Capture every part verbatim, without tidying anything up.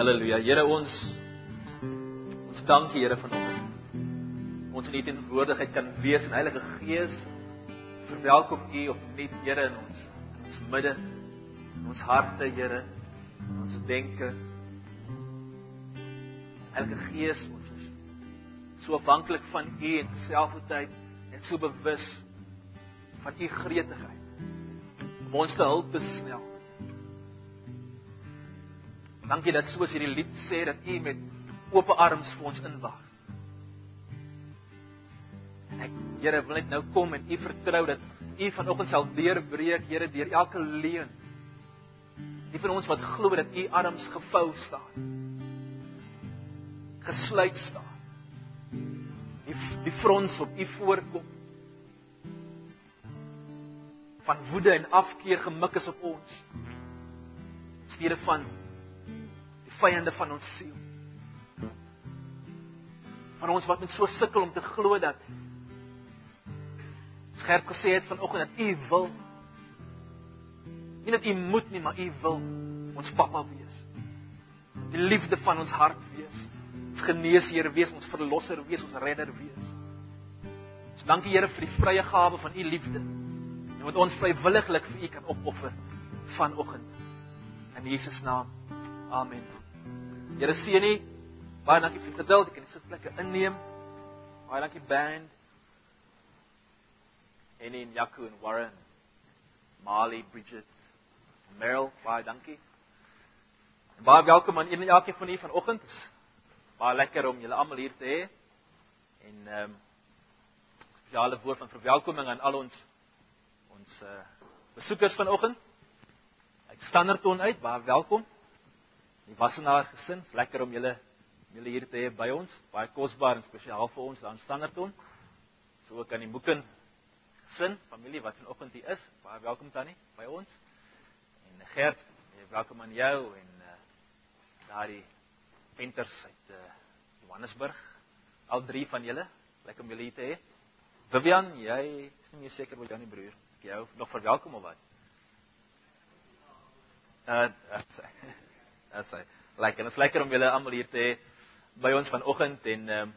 Halleluja. Here ons, ons dank U Here vanoggend. Ons in U teenwoordigheid kan wees en Heilige Gees, verwelkom U opnuut Here in ons, in ons midde, in ons harte Here, in ons denke. Heilige Gees, ons is so afhanklik van U en terselfdertyd en so bewus van U gretigheid om ons te hulp te snel. Dankie dat soos hierdie lied sê, dat U met oop arms vir ons inwag. En ek, Here, wil net nou kom en U vertrou dat U vanoggend sal deurbreek, Here, deur elke leuen. Die van ons wat glo dat U arms gevou staan, gesluit staan. Die, die frons op U voorkom, van woede en afkeer gemik is op ons, stede van vyande van ons siel. Van ons wat met so sukkel om te glo dat skerp gesê het vanoggend dat U wil. Nie dat U moet nie, maar U wil ons Papa wees. Die liefde van ons hart wees. Ons geneesheer wees, ons verlosser wees, ons redder wees. So dankie Here vir die vrye gawe van U liefde. En wat ons vrywilliglik vir U kan opoffer vanoggend. In Jesus naam. Amen. Here seën U. Baie dankie vir die geduld. Ek kan die sitplekke inneem. Baie dankie band. En in Jaco en Warren, Marley, Bridget, Meryl, baie dankie. En baie welkom aan een en elkeen van u vanoggend. Baie lekker om julle almal hier te hê. En ehm um, spesiale woord van verwelkoming aan al ons ons uh, besoekers vanoggend. Uit Standerton uit, baie welkom. Die Wassenaar gesin, lekker om julle julle hier te hê by ons. Baie kosbaar en spesiaal vir ons daar in Standerton. So ook aan die Moeken gesin, familie wat vanoggend hier is. Baie welkom tannie by ons. En Gert, welkom aan jou en uh, daardie Penters uit uh, Johannesburg. Al drie van julle, lekker om julle hier te hê. Vivian, jy is nie meer seker wat jou nie broer. Ek jou nog verwelkom of wat? Uh, Dit is lekker. Dit is lekker om julle almal hier te hê by ons vanoggend en um,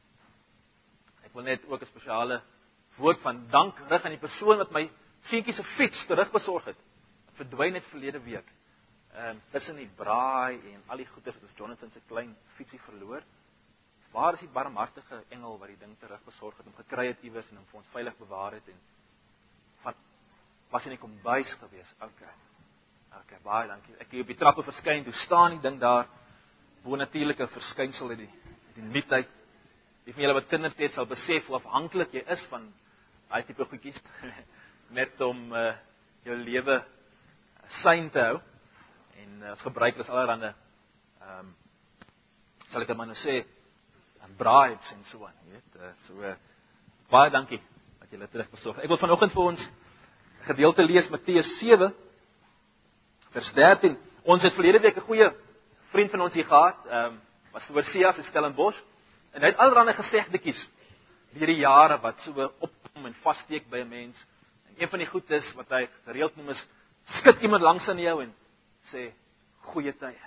ek wil net ook 'n spesiale woord van dank rig aan die persoon wat my seentjie se fiets terugbesorg het. Verdwyn het verlede week. Ehm um, tussen die braai en al die goeders het Jonathan se klein fietsie verloor. Waar is die barmhartige engel wat die ding terugbesorg het, hom gekry het iewers en hom vir ons veilig bewaar het en van was in die kombuis gewees. Okay. Okay, baie dankie. Ek het op die trappe verskyn, toe staan die ding daar, bonatuurlike verskynsel in die, die nuutheid. Die van julle wat kinders het, sal besef hoe afhanklik jy is van daai tipe goedjies, net om uh, jou lewe sein te hou. En uh, as gebruik is allerhande, um, sal ek maar nou sê, bribes en so aan, jy weet. Uh, so, uh, baie dankie, dat julle terugbesorg. Ek wil vanoggend vir ons gedeelte lees, Matteus sewe, vers dertien, ons het verlede week 'n goeie vriend van ons hier gehad, um, was vir Oseas in Stellenbosch, en hy het allerlei gesegdetjies deur die jare wat so opkom en vassteek by 'n mens. En een van die goed is wat hy gereeld noem is, skud iemand langs aan jou en sê goeie tye.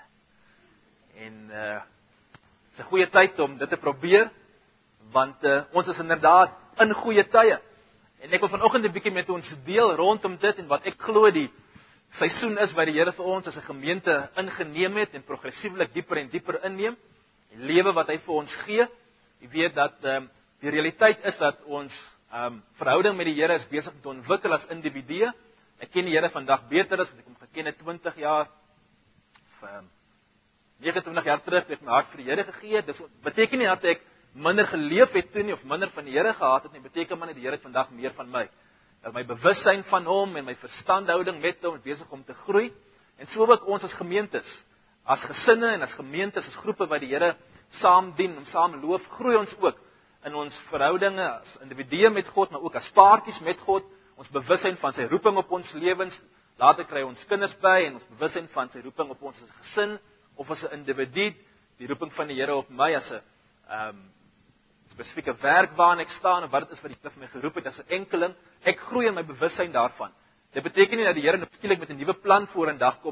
En uh, dit is 'n goeie tyd om dit te probeer, want uh, ons is inderdaad in goeie tye. En ek wil vanoggend 'n bietjie met ons deel rondom dit en wat ek glo die seisoen is wat die Here vir ons as 'n gemeente ingeneem het en progressiewelik dieper en dieper inneem. Die lewe wat hy vir ons gee. Jy weet dat um, die realiteit is dat ons um, verhouding met die Here is besig om te ontwikkel as individue. Ek ken die Here vandag beter as wat ek hom geken het twintig jaar of um, negenentwintig jaar terug het ek my hart vir die Here gegee. Dit beteken nie dat ek minder geleef het toe nie of minder van die Here gehad het nie. Beteken maar net die Here het vandag meer van my. Dat my bewussyn van hom en my verstandhouding met hom is besig om te groei. En so ook ons as gemeentes, as gesinne en as gemeentes, as groepe wat die Here saam dien en saam loof, groei ons ook in ons verhoudinge as individue met God, maar ook as paartjies met God, ons bewussyn van sy roeping op ons lewens. Later kry ons kinders by en ons bewussyn van sy roeping op ons as 'n gesin of as 'n individu, die roeping van die Here op my as 'n ehm um, spesifieke werk waarin ek staan en wat dit is wat die Here vir my geroep het as 'n enkeling. Ek groei in my bewussyn daarvan. Dit beteken nie dat die Here skielik met 'n nuwe plan voor in dag kom nie.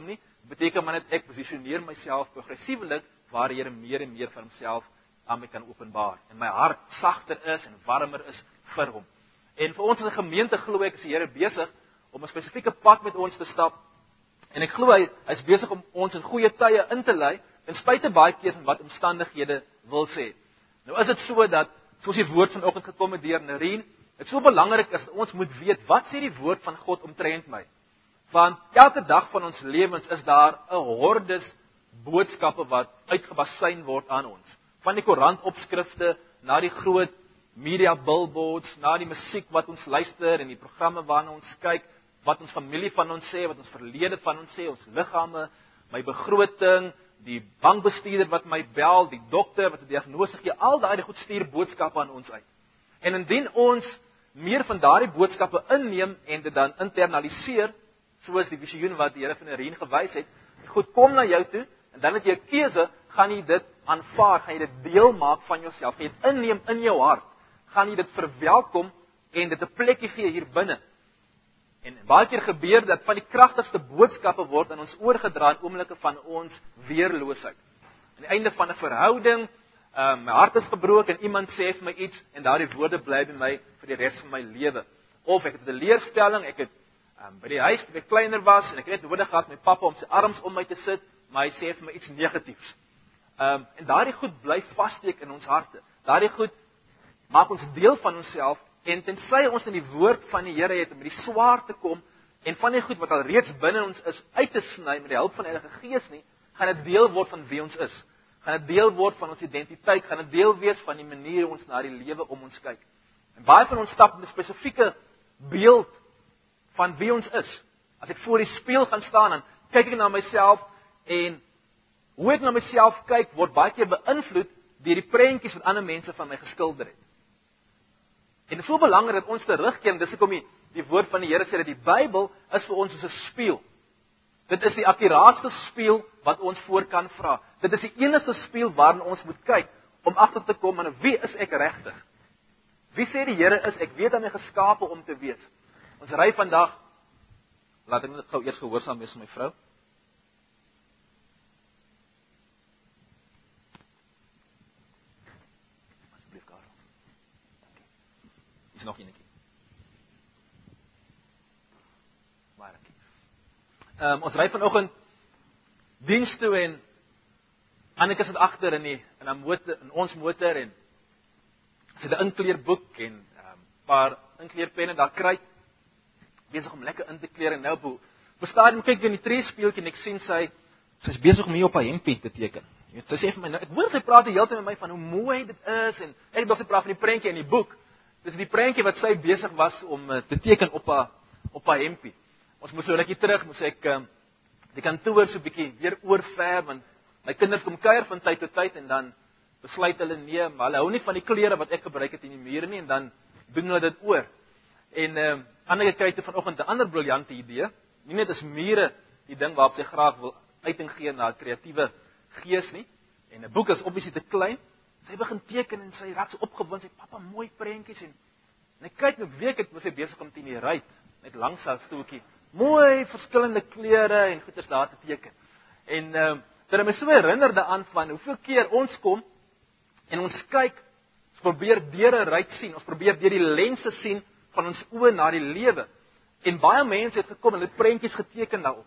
beteken maar net ek posisioneer myself progressiewelik waar die Here meer en meer van homself aan my kan openbaar en my hart sagter is en warmer is vir hom. En vir ons as 'n gemeente glo ek is die Here besig om 'n spesifieke pad met ons te stap. En ek glo hy is besig om ons in goeie tye in te lei, ten spyte baie keer van wat omstandighede wil sê. Nou is dit so dat soos die woord vanoggend gekom het deur Nerien, dit so belangrik is dat ons moet weet wat sê die woord van God omtrent my. Want elke dag van ons lewens is daar 'n hordes boodskappe wat uitgebasyn word aan ons. Van die koerantopskrifte na die groot media billboards, na die musiek wat ons luister en die programme waarna ons kyk, wat ons familie van ons sê, wat ons verlede van ons sê, ons liggame, my begroting, die bankbestuurder wat my bel, die dokter wat 'n diagnose gee, al daai goed stuur boodskappe aan ons uit. En indien ons meer van daardie boodskappe inneem en dit dan internaliseer, soos die visioen wat die Here van Nerien gewys het, goed kom na jou toe en dan het jy 'n keuse, gaan jy dit aanvaar, gaan jy dit deel maak van jouself, gaan jy dit inneem in jou hart, gaan jy dit verwelkom en dit 'n plekkie gee hier binne. En baie keer gebeur dat van die kragtigste boodskappe word aan ons oorgedra in oomblikke van ons weerloosheid. Aan die einde van 'n verhouding, um, my hart is gebroken en iemand sê vir my iets en daardie woorde bly by my vir die res van my lewe. Of ek het 'n leerstelling, ek het um, by die huis toe ek kleiner was en ek het net nodig gehad my pappa om sy arms om my te sit, maar hy sê vir my iets negatiefs. Um, en daardie goed bly vassteek in ons harte. Daardie goed maak ons deel van onsself. En tensy ons in die woord van die Here het om met die swaard te kom en van die goed wat al reeds binne ons is uit te sny met die hulp van die Heilige Gees nie, gaan dit deel word van wie ons is. Gaan dit deel word van ons identiteit, gaan dit deel wees van die manier hoe ons na die lewe om ons kyk. En baie van ons stap met 'n spesifieke beeld van wie ons is. As ek voor die spieël gaan staan en kyk ek na myself en hoe ek na myself kyk word baie keer beïnvloed deur die prentjies wat ander mense van my geskilder het. En dit is so belangrik dat ons terugkeer, en dis hoekom die, die woord van die Here sê dat die Bybel is vir ons soos 'n spieël. Dit is die akkuraatste spieël wat ons voor kan vra. Dit is die enigste spieël waarna ons moet kyk om agter te kom aan wie is ek regtig? Wie sê die Here is ek? Weet aan my geskape om te wees. Ons ry vandag, laat ek net gou eers gehoorsaam wees aan my vrou. Is nog enetjie. Maar ek. Ehm um, ons ry vanoggend diens toe en Anneke sit agter in die in 'n motor in ons motor en sy het 'n inkleerboek en 'n um, paar inkleerpenne daar kry besig om lekker in te kleur en nou op bestaan kyk in die treespeeltjie en ek sien sy sy's besig om hier op haar hempie te teken. Jy weet, sy sê vir my nou ek hoor sy praat die hele tyd met my van hoe mooi dit is en ek dink sy praat van die prentjie in die boek. Dis die prentjie wat sy besig was om uh, te teken op haar op haar hempie. Ons moes so rukkie terug, moes ek uh, die kantoor so 'n bietjie weer oorverf want my kinders kom kuier van tyd tot tyd en dan besluit hulle nee, maar hulle hou nie van die kleure wat ek gebruik het in die mure nie en dan doen hulle dit oor. En uh, Anneke kry te vanoggend 'n ander briljante idee. Nie net is mure die ding waarop sy graag wil uiting gee na 'n kreatiewe gees nie. En 'n boek is obviously te klein. Sy begin teken en sy raak so opgewonde, sy pappa mooi prentjies en en ek kyk nou week het was sy besig om teen die ruit net langs haar stoeltjie mooi verskillende kleure en goeders daar te teken. En ehm uh, dit het my so herinner daaraan van hoeveel keer ons kom en ons kyk, ons probeer deur 'n ruit sien, ons probeer deur die lense sien van ons oë na die lewe. En baie mense het gekom en dit prentjies geteken daarop.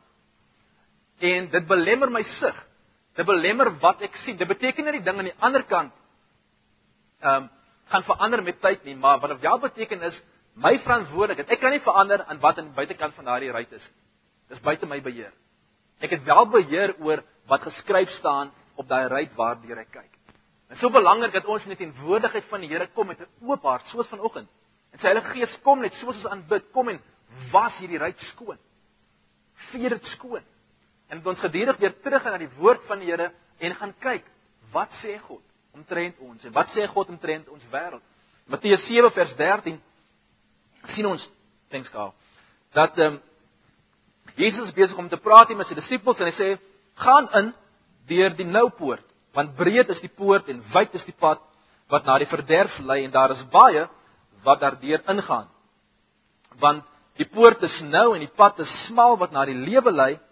En dit belemmer my sig. Dit belemmer wat ek sien. Dit beteken nie die ding aan die ander kant ehm um, gaan verander met tyd nie, maar wat dit wel beteken is my verantwoordelikheid. Ek kan nie verander aan wat aan die buitekant van daardie ruit is. Dis buite my beheer. Ek het wel beheer oor wat geskryf staan op daai ruit waardeur ek kyk. En so belangrik dat ons in die teenwoordigheid van die Here kom met 'n oop hart, soos vanoggend. En sy Heilige Gees kom net soos ons aanbid, kom en was hierdie ruit skoon. Veer dit skoon. En ons gedurig weer terug na die woord van die Here en gaan kyk, wat sê God omtrent ons en wat sê God omtrent ons wêreld. Matteus sewe vers dertien sien ons, thanks God, dat ehm um, Jesus is besig om te praat met sy disippels en hy sê, gaan in deur die nou poort, want breed is die poort en wyd is die pad wat na die verderf lei en daar is baie wat daardeur ingaan. Want die poort is nou en die pad is smal wat na die lewe lei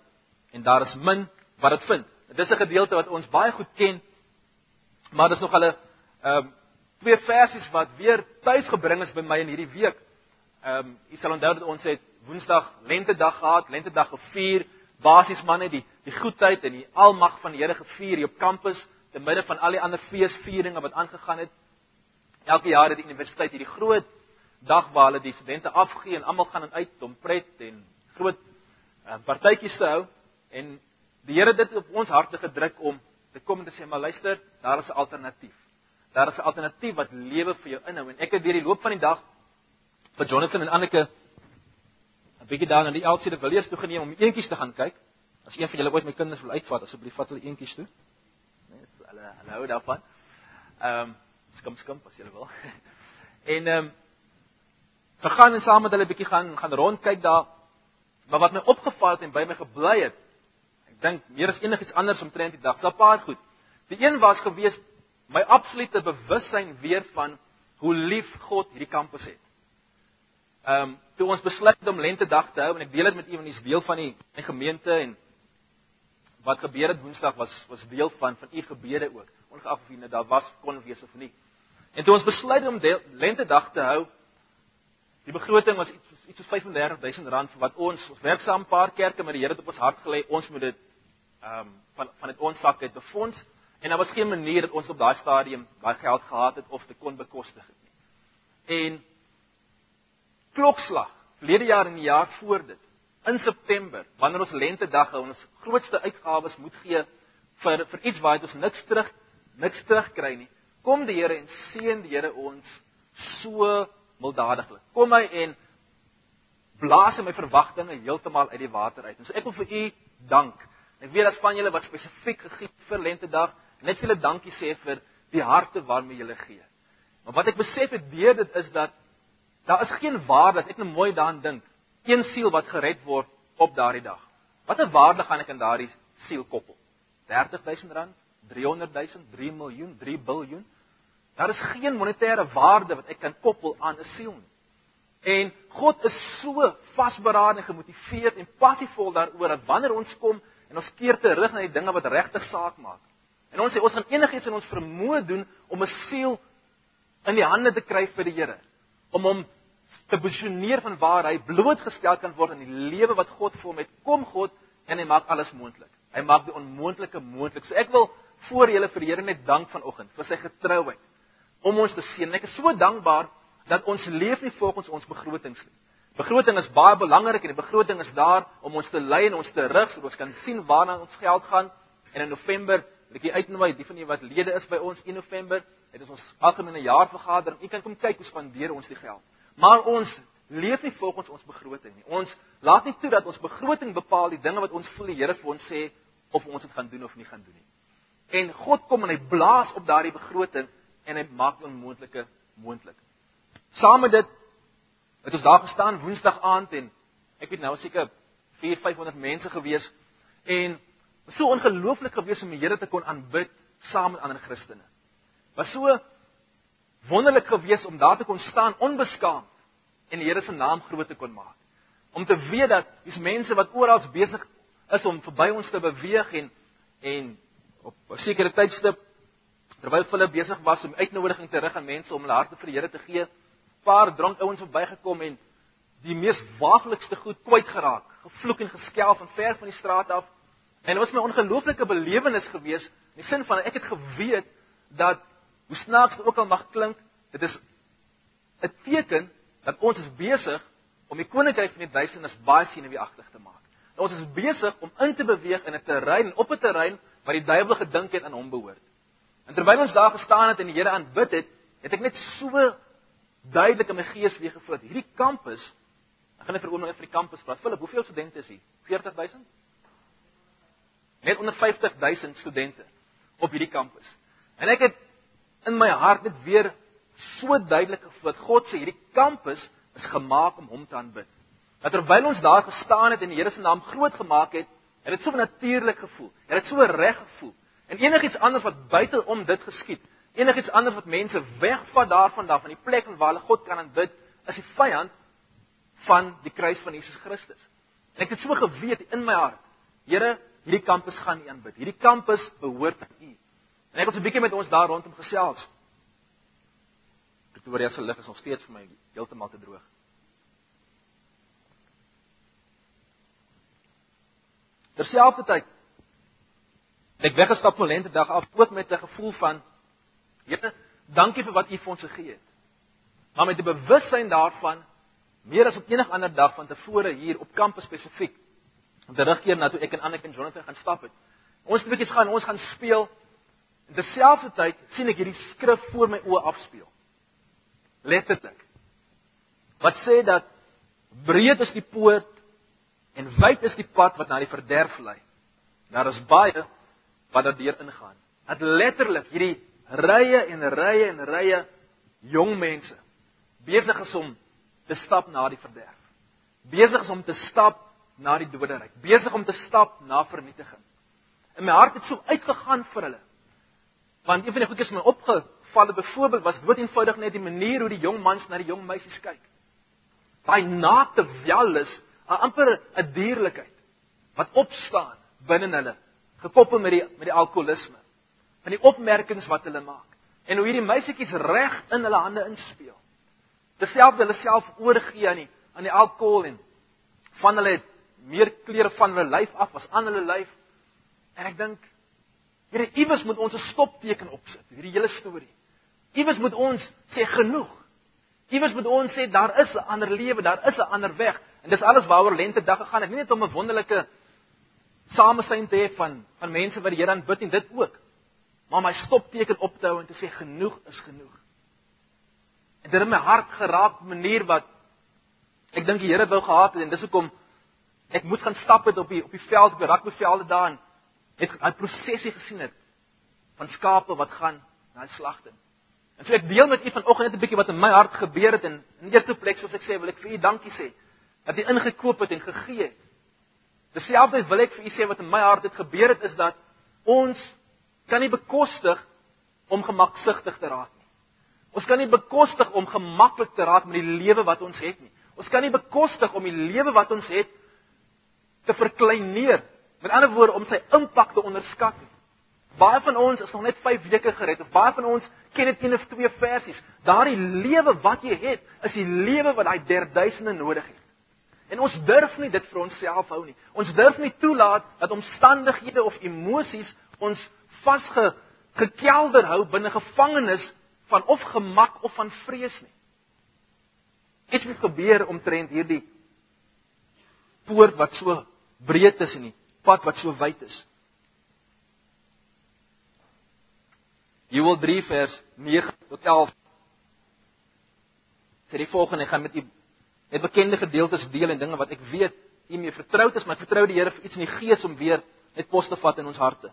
en daar is min wat dit vind. Dit is 'n gedeelte wat ons baie goed ken, maar dis nog hulle ehm um, twee versies wat weer tuis gebring is by my in hierdie week. Ehm um, jy sal onthou dat ons het Woensdag lentedag gehad, lentedag gevier, basies manne die die goedheid en die almag van die Here gevier hier op kampus, te midde van al die ander feesvieringe wat aangegaan het. Elke jaar het die universiteit hierdie groot dag waar hulle die studente afgee en almal gaan uit om pret en groot uh, partytjies te hou, en die Here het dit op ons harte gedruk om te kom en te sê, maar luister, daar is 'n alternatief. Daar is 'n alternatief wat lewe vir jou inhou, en ek het deur die loop van die dag vir Jonathan en Anneke 'n bietjie daar na die L C de Villiers toe geneem om eentjies te gaan kyk. As een van julle ooit my kinders wil uitvat, asseblief vat hulle eentjies toe. Nee, hulle hulle hou daarvan. Ehm um, skim skim as julle wil. en ehm um, we gaan en saam met hulle 'n bietjie gaan gaan rond kyk daar. Maar wat my opgeval het en by my gebly het, ek dink meer as enigiets anders omtrent die dag, is 'n paar goed. Die een was gewees my absolute bewussyn weer van hoe lief God hierdie kampus het. Ehm um, toe ons besluit om lentedag te hou, en ek deel dit met u want dis deel van die, die gemeente, en wat gebeur het Woensdag was was deel van van u gebede ook, ongeag of u net daar was kon wees of nie. En toe ons besluit om deel, lentedag te hou, die begroting was iets iets soos vyf en dertig duisend rand vir wat ons ons werksaam paar kerke met die Here het op ons hart gelê, ons moet dit ehm um, van van dit ons sak uit befonds, en daar was geen manier dat ons op daai stadium daai geld gehad het of te kon bekostig het nie. En klokslag, verlede jaar en die jaar voor dit, in September, wanneer ons lentedag hou en ons grootste uitgawes moet gee vir vir iets waar ons niks terug niks terugkry nie, kom die Here en seën die Here ons so milddadiglik. Kom hy en blaas in my verwagtinge heeltemal uit die water uit. En so ek wil vir u dank. Ek weet dat van julle wat spesifiek gegee vir lentedag, net vir julle dankie sê vir die harte waarmee julle gee. Maar wat ek besef het deur dit is dat daar is geen waarde, as ek nou mooi daaraan dink, een siel wat gered word op daardie dag. Watter waarde gaan ek aan daardie siel koppel? dertig duisend rand, driehonderd duisend, drie miljoen, drie biljoen. Daar is geen monetêre waarde wat ek kan koppel aan 'n siel nie. En God is so vasberade en gemotiveerd en passievol daaroor dat wanneer ons kom en ons keer terug na die dinge wat regtig saak maak. En ons sê ons gaan enigiets in ons vermoë doen om 'n siel in die hande te kry vir die Here, om hom te posisioneer van waar hy blootgestel kan word in die lewe wat God vir hom het. Kom God en hy maak alles moontlik. Hy maak die onmoontlike moontlik. So ek wil voor julle vir die Here net dank vanoggend vir sy getrouheid om ons te seën. Ek is so dankbaar dat ons leef nie volgens ons begrotings nie. Begroting is baie belangrik en die begroting is daar om ons te lei en ons te rig sodat ons kan sien waarna ons geld gaan. En in November wil ek uitnooi die van julle wat lede is by ons in November, het ons ons algemene jaarvergadering. U kan kom kyk hoe spandeer ons die geld. Maar ons leef nie volgens ons begroting nie. Ons laat nie toe dat ons begroting bepaal die dinge wat ons voel die Here vir ons sê of ons dit gaan doen of nie gaan doen nie. En God kom en hy blaas op daardie begroting en hy maak die onmoontlike moontlik. Saam met dit het ons daar gestaan Woensdag aand en ek weet nou seker vierhonderd vyfhonderd mense gewees en so ongelooflik gewees om die Here te kon aanbid saam met ander Christene. Was so wonderlik gewees om daar te kon staan onbeskaamd en die Here se naam groot te kon maak. Om te weet dat dis mense wat oral besig is om verby ons te beweeg en en op 'n sekere tydstip terwyl hulle besig was om uitnodiging te rig aan mense om hulle harte vir die Here te gee, paar dronk ouens verbygekom en die mees waaglikste goed kwyt geraak, gevloek en geskel van ver van die straat af. En dit was my ongelooflike belewenis gewees in die sin van ek het geweet dat hoe snaaks dit ook al mag klink, dit is 'n teken dat ons is besig om die koninkryk van die duisternis baie senuweeagtig te maak. En ons is besig om in te beweeg in 'n terrein, op 'n terrein waar die duiwel gedink het aan hom behoort. En terwyl ons daar gestaan het en die Here aanbid het, het ek net so duidelik in my gees weer gevoel dat hierdie kampus, ek gaan net vir oomblik vir die kampus praat. Philip, hoeveel studente is hier? veertig duisend? Net onder vyftig duisend studente op hierdie kampus. En ek het in my hart net weer so duidelik gevoel dat God sê hierdie kampus is gemaak om hom te aanbid. Dat terwyl ons daar gestaan het en die Here se naam groot gemaak het, het dit so natuurlik gevoel. Het dit so reg gevoel. En enigiets anders wat buite om dit geskied, enigiets anders wat mense wegvat daarvan daar van die plek waar hulle God kan aanbid, is die vyand van die kruis van Jesus Christus. En ek het so geweet in my hart, Here, hierdie kampus gaan U aanbid. Hierdie kampus behoort aan U. En ek wil so 'n bietjie met ons daar rondom gesels. Pretoria se lig is nog steeds vir my heeltemal te droog. Terselfdertyd ek weggestap van Lentedag af ook met 'n gevoel van Here, dankie vir wat U vir ons gegee het. Maar met die bewussyn daarvan, meer as op enige ander dag van tevore hier op kampus spesifiek, om terugkeer na toe ek en Anneke en Jonathan gaan stap het. Ons het bietjies gaan, ons gaan speel. En terselfdertyd sien ek hierdie skrif voor my oë afspeel. Letterlik. Wat sê dat breed is die poort en wyd is die pad wat na die verderf lei. Daar is baie wat daardeur ingaan. Dat letterlik hierdie rye en rye en rye jong mense besig is om te stap na die verderf. Besig is om te stap na die doderyk. Besig om te stap na vernietiging. En my hart het so uitgegaan vir hulle. Want een van die goedjies wat my opgeval het byvoorbeeld was dood eenvoudig net die manier hoe die jong mans na die jong meisies kyk. Daai naakte welis, amper 'n dierlikheid wat opstaan binne hulle, gekoppel met die met die alkoholisme. Van die opmerkings wat hulle maak. En hoe hierdie meisietjies reg in hulle hande inspeel. Terselfde hulle self oorgee aan die aan die alkohol en van hulle het meer klere van hulle lyf af as aan hulle lyf. En ek dink, Here, iewers moet ons 'n stopteken opsit, hierdie hele storie. Iewers moet ons sê genoeg. Iewers moet ons sê daar is 'n ander lewe, daar is 'n ander weg. En dis alles waaroor Lentedag gegaan het. Nie net om 'n wonderlike samesyn te hê van van mense wat die Here aanbid en dit ook. Maar om my stopteken op te hou en te sê genoeg is genoeg. En dit het my hart geraak op 'n manier wat ek dink die Here wou gehad het en dis hoekom ek moes gaan stap het op die op die veld, op die rugbyvelde daar en het 'n prosesie gesien het van skape wat gaan na die slagting. En so ek deel met u vanoggend net 'n bietjie wat in my hart gebeur het en in die eerste plek soos ek sê, wil ek vir u dankie sê dat u ingekoop het en gegee het. Terselfdertyd wil ek vir u sê wat in my hart het gebeur het is dat ons kan nie bekostig om gemaksugtig te raak nie. Ons kan nie bekostig om gemaklik te raak met die lewe wat ons het nie. Ons kan nie bekostig om die lewe wat ons het te verkleineer. Met ander woorde om sy impak te onderskat. Baie van ons is nog net vyf weke gered of baie van ons ken net een of twee versies. Daardie lewe wat jy het, is die lewe wat daai derduisende nodig het. En ons durf nie dit vir onsself hou nie. Ons durf nie toelaat dat omstandighede of emosies ons vasgekelder hou binne gevangenis van of gemak of van vrees nie. Iets moet gebeur omtrent hierdie poort wat so breed is en die pad wat so wyd is. Joël drie vers nege tot elf sê die volgende, ek gaan met u net bekende gedeeltes deel en dinge wat ek weet u mee vertroud is, maar ek vertrou die Here vir iets in die gees om weer net pos te vat in ons harte.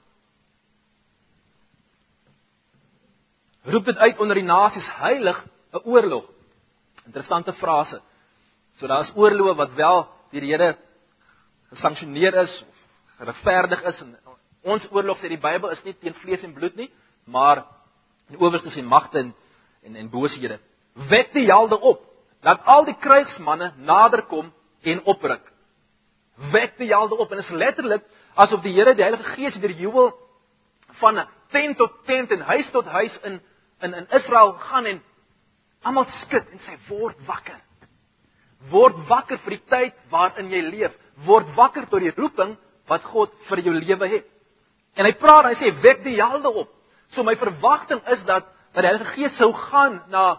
Roep dit uit onder die nasies heilig 'n oorlog. Interessante frase. So daar is oorloë wat wel deur die Here gesanksioneer is of geregverdig is en ons oorlog sê die Bybel is nie teen vlees en bloed nie, maar die owerstes en magte en en, en bosehede. Wek die helde op, laat al die krygsmanne naderkom en opruk. Wek die helde op en is letterlik asof die Here die Heilige Gees deur Joël van tent tot tent en huis tot huis in in in Israel gaan en almal skud en sê word wakker. Word wakker vir die tyd waarin jy leef. Word wakker tot die roeping wat God vir jou lewe het. En hy praat, hy sê wek die helde op. So my verwagting is dat dat die Heilige Gees sou gaan na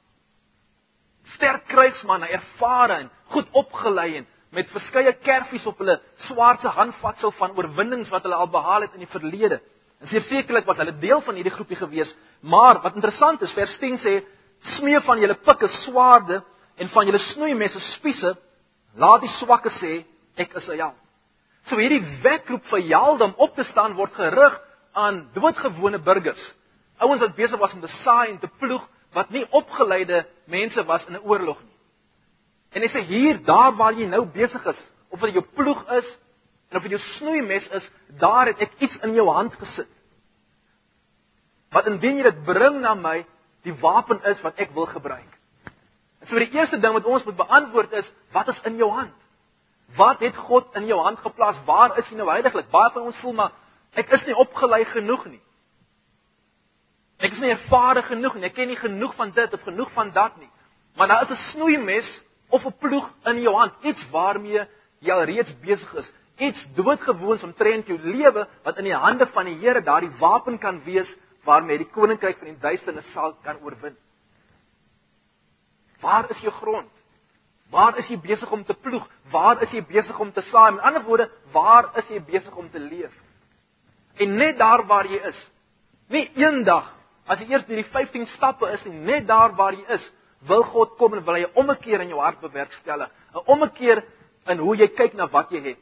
sterk krygsmanne, ervare en goed opgelei en met verskeie kerfies op hulle swaardse handvatsel van oorwinnings wat hulle al behaal het in die verlede. En sekerlik was hulle deel van hierdie groepie gewees, maar wat interessant is, vers tien sê, smee van julle pikke swaarde en van julle snoeimesse spiese, laat die swakke sê, ek is 'n held. So hierdie wekroep vir helde om op te staan word gerig aan doodgewone burgers. Ouens wat besig was om te saai en te ploeg, wat nie opgeleide mense was in 'n oorlog nie. En hy sê hier, daar waar jy nou besig is, of dit jou ploeg is, en of dit jou snoeimes is, daar het ek iets in jou hand gesit. Wat indien jy dit bring na my, die wapen is wat ek wil gebruik. En so die eerste ding wat ons moet beantwoord is, wat is in jou hand? Wat het God in jou hand geplaas? Waar is jy nou heiliglik? Baie van ons voel maar ek is nie opgelei genoeg nie. Ek is nie ervare genoeg nie. Ek ken nie genoeg van dit of genoeg van dat nie. Maar daar is 'n snoeimes of 'n ploeg in jou hand, iets waarmee jy al reeds besig is. Iets doodgewoons omtrent jou lewe wat in die hande van die Here daardie wapen kan wees waarmee die koninkryk van die duisternis sal kan oorwin. Waar is jou grond? Waar is jy besig om te ploeg? Waar is jy besig om te saai? Met ander woorde, waar is jy besig om te leef? En net daar waar jy is, nie eendag, as jy eers deur die vyftien stappe is, en net daar waar jy is, wil God kom en wil hy 'n ommekeer in jou hart bewerkstellig. 'n Ommekeer in hoe jy kyk na wat jy het.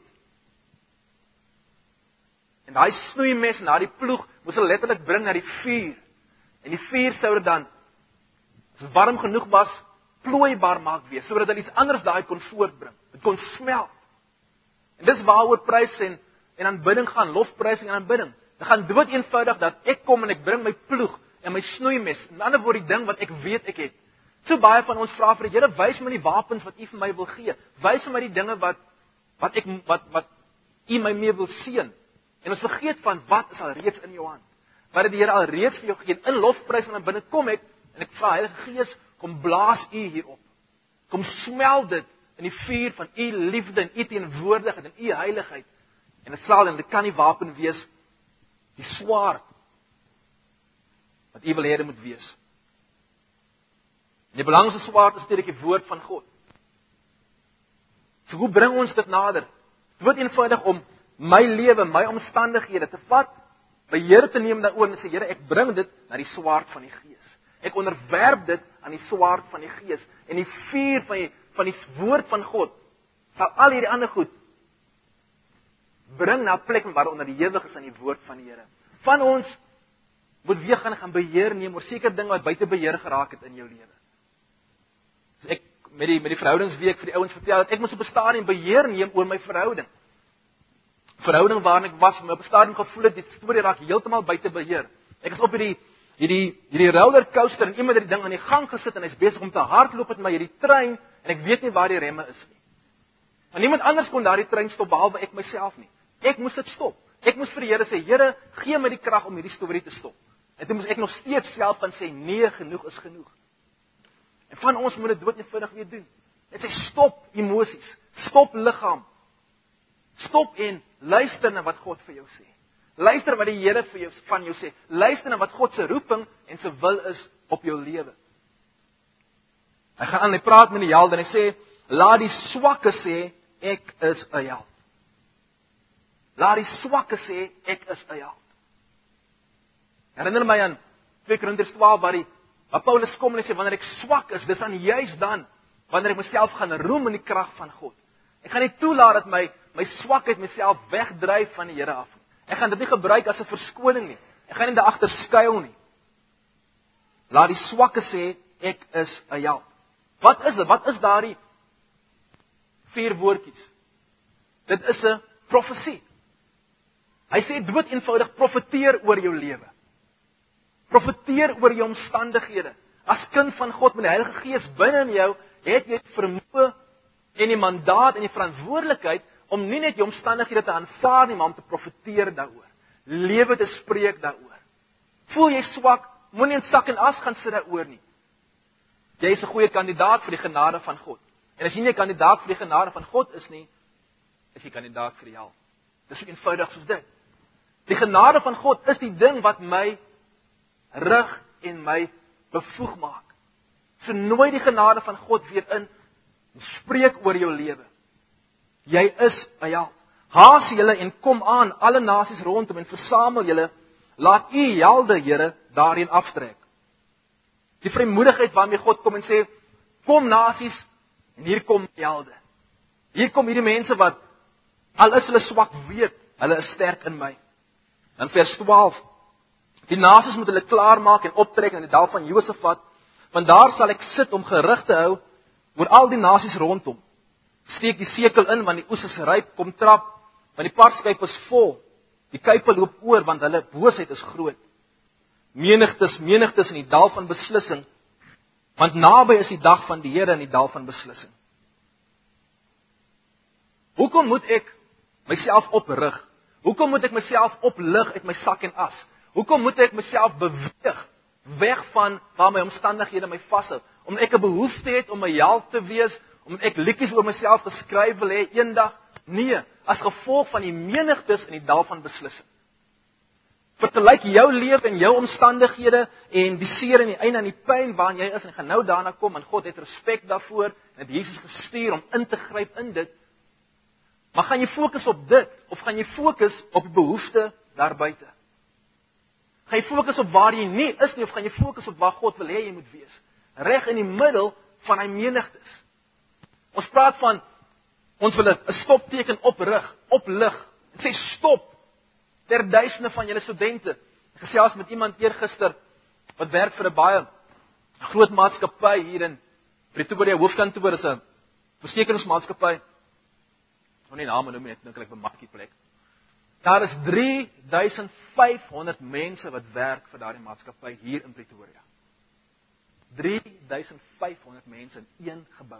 En daai snoeimes en daai ploeg moes hulle letterlik bring na die vuur. En die vuur sou dit dan, as dit warm genoeg was, plooibaar maak wees, sodat hulle iets anders daai kon voortbring. Dit kon smelt. En dis waaroor prys en en aanbidding gaan, lofprysing en aanbidding. Dit gaan dood eenvoudig dat ek kom en ek bring my ploeg en my snoeimes. In ander woorde die ding wat ek weet ek het. So baie van ons vra vir die Here, wys my die wapens wat U vir my wil gee. Wys my die dinge wat wat ek wat wat U my mee wil seën. En ons vergeet van wat is al reeds in jou hand. Wat het die Here al reeds vir jou gegee? In lofprysing en aanbidding kom ek en ek vra Heilige Gees, kom blaas U hierop. Kom smelt dit in die vuur van U liefde en U teenwoordigheid en U heiligheid. En dit sal en dit kan die wapen wees, die swaard wat U wil hê dit moet wees. En die belangrikste swaard is natuurlik die woord van God. So hoe bring ons dit nader? Dit word eenvoudig om my lewe, my omstandighede te vat, beheer te neem daaroor en sê Here, ek bring dit na die swaard van die Gees. Ek onderwerp dit aan die swaard van die Gees en die vuur van die van die woord van God sal al hierdie ander goed bring na 'n plek waar onder die ewig is aan die woord van die Here. Van ons moet weer gaan gaan beheer neem oor sekere dinge wat buite beheer geraak het in jou lewe. So ek met die met die verhoudingsweek vir die ouens vertel dat ek moes op 'n stadium beheer neem oor my verhouding. Verhouding waarin ek was, my op 'n stadium gevoel het die storie raak heeltemal buite beheer. Ek is op hierdie hierdie hierdie rollercoaster en iemand het die ding aan die gang gesit en hy's besig om te hardloop met my hierdie trein en ek weet nie waar die remme is nie. En niemand anders kon daardie trein stop behalwe ek myself nie. Ek moes dit stop. Ek moes vir die Here sê, Here, gee my die krag om hierdie storie te stop. En toe moes ek nog steeds self van sê, nee, genoeg is genoeg. En van ons moet dit dood eenvoudig weer doen. Net sê stop emosies, stop liggaam. Stop en luister na wat God vir jou sê. Luister wat die Here vir jou van jou sê. Luister na wat God se roeping en se wil is op jou lewe. Hy gaan aan, hy praat met die held en hy sê, laat die swakke sê ek is 'n held. Laat die swakke sê ek is 'n held. Herinner my aan twee Korintiërs twaalf waar die waar Paulus kom en hy sê wanneer ek swak is, dis dan juis dan wanneer ek myself gaan roem in die krag van God. Ek gaan nie toelaat dat my my swakheid myself wegdryf van die Here af nie. Ek gaan dit nie gebruik as 'n verskoning nie. Ek gaan nie daar agter skuil nie. Laat die swakke sê ek is 'n held. Wat is dit? Wat is daardie vier woordjies? Dit is 'n profesie. Hy sê dood eenvoudig profeteer oor jou lewe. Profeteer oor jou omstandighede. As kind van God met die Heilige Gees binne in jou, het jy vermoë en die mandaat en die verantwoordelikheid om nie net jou omstandighede te aanvaar nie, maar om te profeteer daaroor. Lewe te spreek daaroor. Voel jy swak, moenie in sak en as gaan sit daaroor nie. Jy is 'n goeie kandidaat vir die genade van God. En as jy nie 'n kandidaat vir die genade van God is nie, is jy kandidaat vir die hel. Dis so eenvoudig soos dit. Die genade van God is die ding wat my rig en my bevoeg maak. So nooi die genade van God weer in en spreek oor jou lewe. Jy is 'n held. Haas julle en kom aan alle nasies rondom en versamel julle, laat U helde, Here, daarin aftrek. Die vrymoedigheid waarmee God kom en sê, kom nasies en hier kom helde. Hier kom hierdie mense wat al is hulle swak weet, hulle is sterk in my. Dan vers twaalf. Die nasies moet hulle klaarmaak en optrek in die dal van Josafat, want daar sal ek sit om gerig te hou oor al die nasies rondom. Steek die sekel in, want die oes is ryp, kom trap, want die parskyp is vol. Die kuipe loop oor, want hulle boosheid is groot. Menigtes, menigtes in die dal van beslissing, want naby is die dag van die Here in die dal van beslissing. Hoekom moet ek myself oprig? Hoekom moet ek myself oplig uit my sak en as? Hoekom moet ek myself beweeg weg van waar my omstandighede my vashou? Omdat ek 'n behoefte het om my held te wees, omdat ek liedjies oor myself geskryf wil hê eendag? Nee, as gevolg van die menigtes in die dal van beslissing. Vergelyk jou lewe en jou omstandighede en die seer en die einde en die pyn waarin jy is en gaan nou daarna kom en God het respek daarvoor en het Jesus gestuur om in te gryp in dit. Maar gaan jy fokus op dit of gaan jy fokus op die behoefte daar buite? Gaan jy fokus op waar jy nie is nie of gaan jy fokus op waar God wil hê jy moet wees? Reg in die middel van hy menigtes. Ons praat van ons wil 'n stopteken oprig, oplig en sê stop. Ter duisende van julle studente. Ek gesels met iemand eergister wat werk vir 'n baie groot maatskappy hier in Pretoria, hoofkantoor is 'n versekeringsmaatskappy. Ek wil nie name noem nie, ek dink ek bemark die plek. Daar is drie duisend vyf honderd mense wat werk vir daardie maatskappy hier in Pretoria. drie duisend vyf honderd mense in een gebou.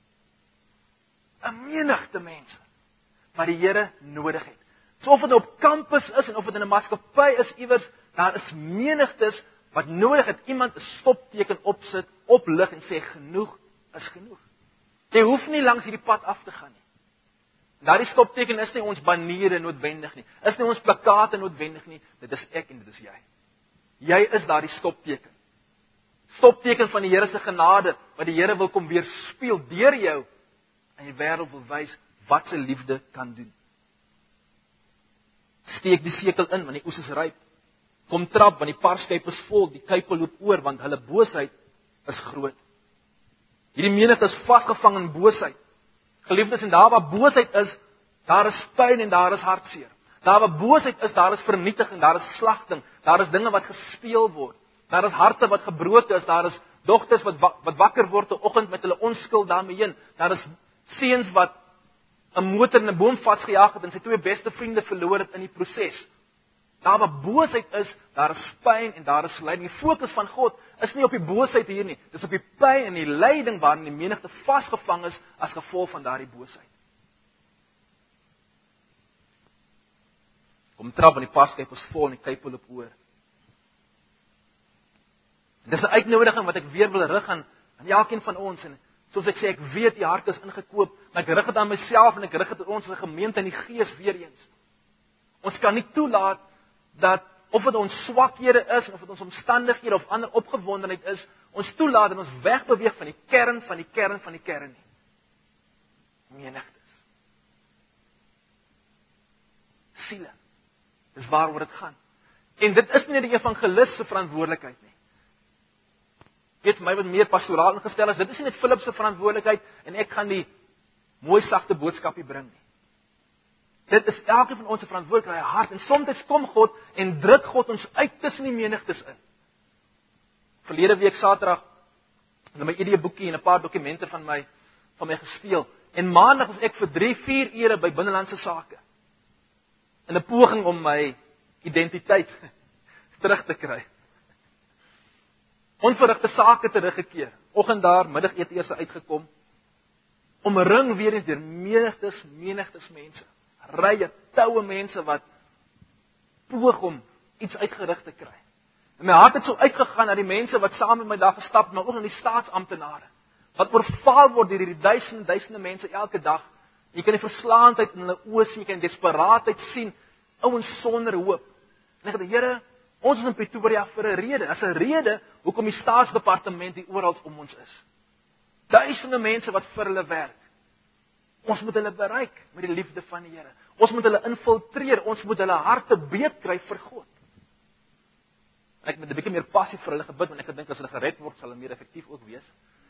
'n Menigte mense wat die Here nodig het. So of dit op kampus is en of dit in 'n maatskappy is iewers, daar is menigtes wat nodig het iemand 'n stopteken opsit, oplig en sê genoeg is genoeg. Jy hoef nie langs hierdie pad af te gaan nie. Daardie stopteken is nie ons baniere noodwendig nie. Is nie ons plakate noodwendig nie. Dit is ek en dit is jy. Jy is daardie stopteken. Stopteken van die Here se genade wat die Here wil kom weerspieël deur jou en die wêreld wil wys wat sy liefde kan doen. Steek die sekel in want die oes is ryp. Kom trap want die parskyp is vol, die kuipe loop oor want hulle boosheid is groot. Hierdie menigte is vasgevang in boosheid. Geliefdes, en daar waar boosheid is, daar is pyn en daar is hartseer. Daar waar boosheid is, daar is vernietiging, daar is slagting, daar is dinge wat gesteel word. Daar is harte wat gebroken is, daar is dogters wat wat wakker word 'n oggend met hulle onskuld daarmee heen. Daar is seuns wat 'n motor in 'n boom vasgejaag het en sy twee beste vriende verloor het in die proses. Daar waar boosheid is, daar is pyn en daar is lyding. Die fokus van God is nie op die boosheid hier nie. Dis op die pyn en die lyding waarin die menigte vasgevang is as gevolg van daardie boosheid. Kom trap want die parskyp is vol en die kuipe loop oor. Dis 'n uitnodiging wat ek weer wil rig aan aan elkeen van ons en soos ek sê, ek weet die hart is ingekoop, maar ek rig dit aan myself en ek rig dit aan ons as 'n gemeente in die gees weer eens. Ons kan nie toelaat dat of dit ons swakhede is of dit ons omstandighede of ander opgewondenheid is, ons toelaat dat ons wegbeweeg van die kern van die kern van die kern nie. Menigtes. Siele. Dis waaroor dit gaan. En dit is nie die evangelis se verantwoordelikheid nie. Weet my wat meer pastoraal ingestel is, dit is nie net Philip se verantwoordelikheid en ek gaan die mooi sagte boodskapie bring nie. Dit is elkeen van ons se verantwoordelikheid, hart en soms kom God en druk God ons uit tussen die menigtes in. Verlede week Saterdag het my idee boekie en 'n paar dokumente van my van my gesteel en maandag was ek vir drie, vier ure by binnelandse sake in 'n poging om my identiteit terug te kry. Onverrigte sake teruggekeer. Oggend daar, middagete eers uitgekom. Omring weer eens deur menigtes, menigtes mense. Rye, toue mense wat poog om iets uitgerig te kry. En my hart het so uitgegaan na die mense wat saam met my daar gestap het, maar ook na die staatsamptenare. Wat oorval word deur hierdie duisende, duisende mense elke dag. Jy kan die verslaandheid in hulle oë sien, jy kan die desperaatheid sien, ouens sonder hoop. En ek sê, Here, ons is in Pretoria vir 'n rede. As 'n rede hoekom die staatsdepartement hier oral om ons is. Duisende mense wat vir hulle werk. Ons moet hulle bereik met die liefde van die Here. Ons moet hulle infiltreer, ons moet hulle harte beet kry vir God. Ek het met 'n bietjie meer passie vir hulle gebid, want ek gedink as hulle gered word, sal hulle meer effektief ook wees.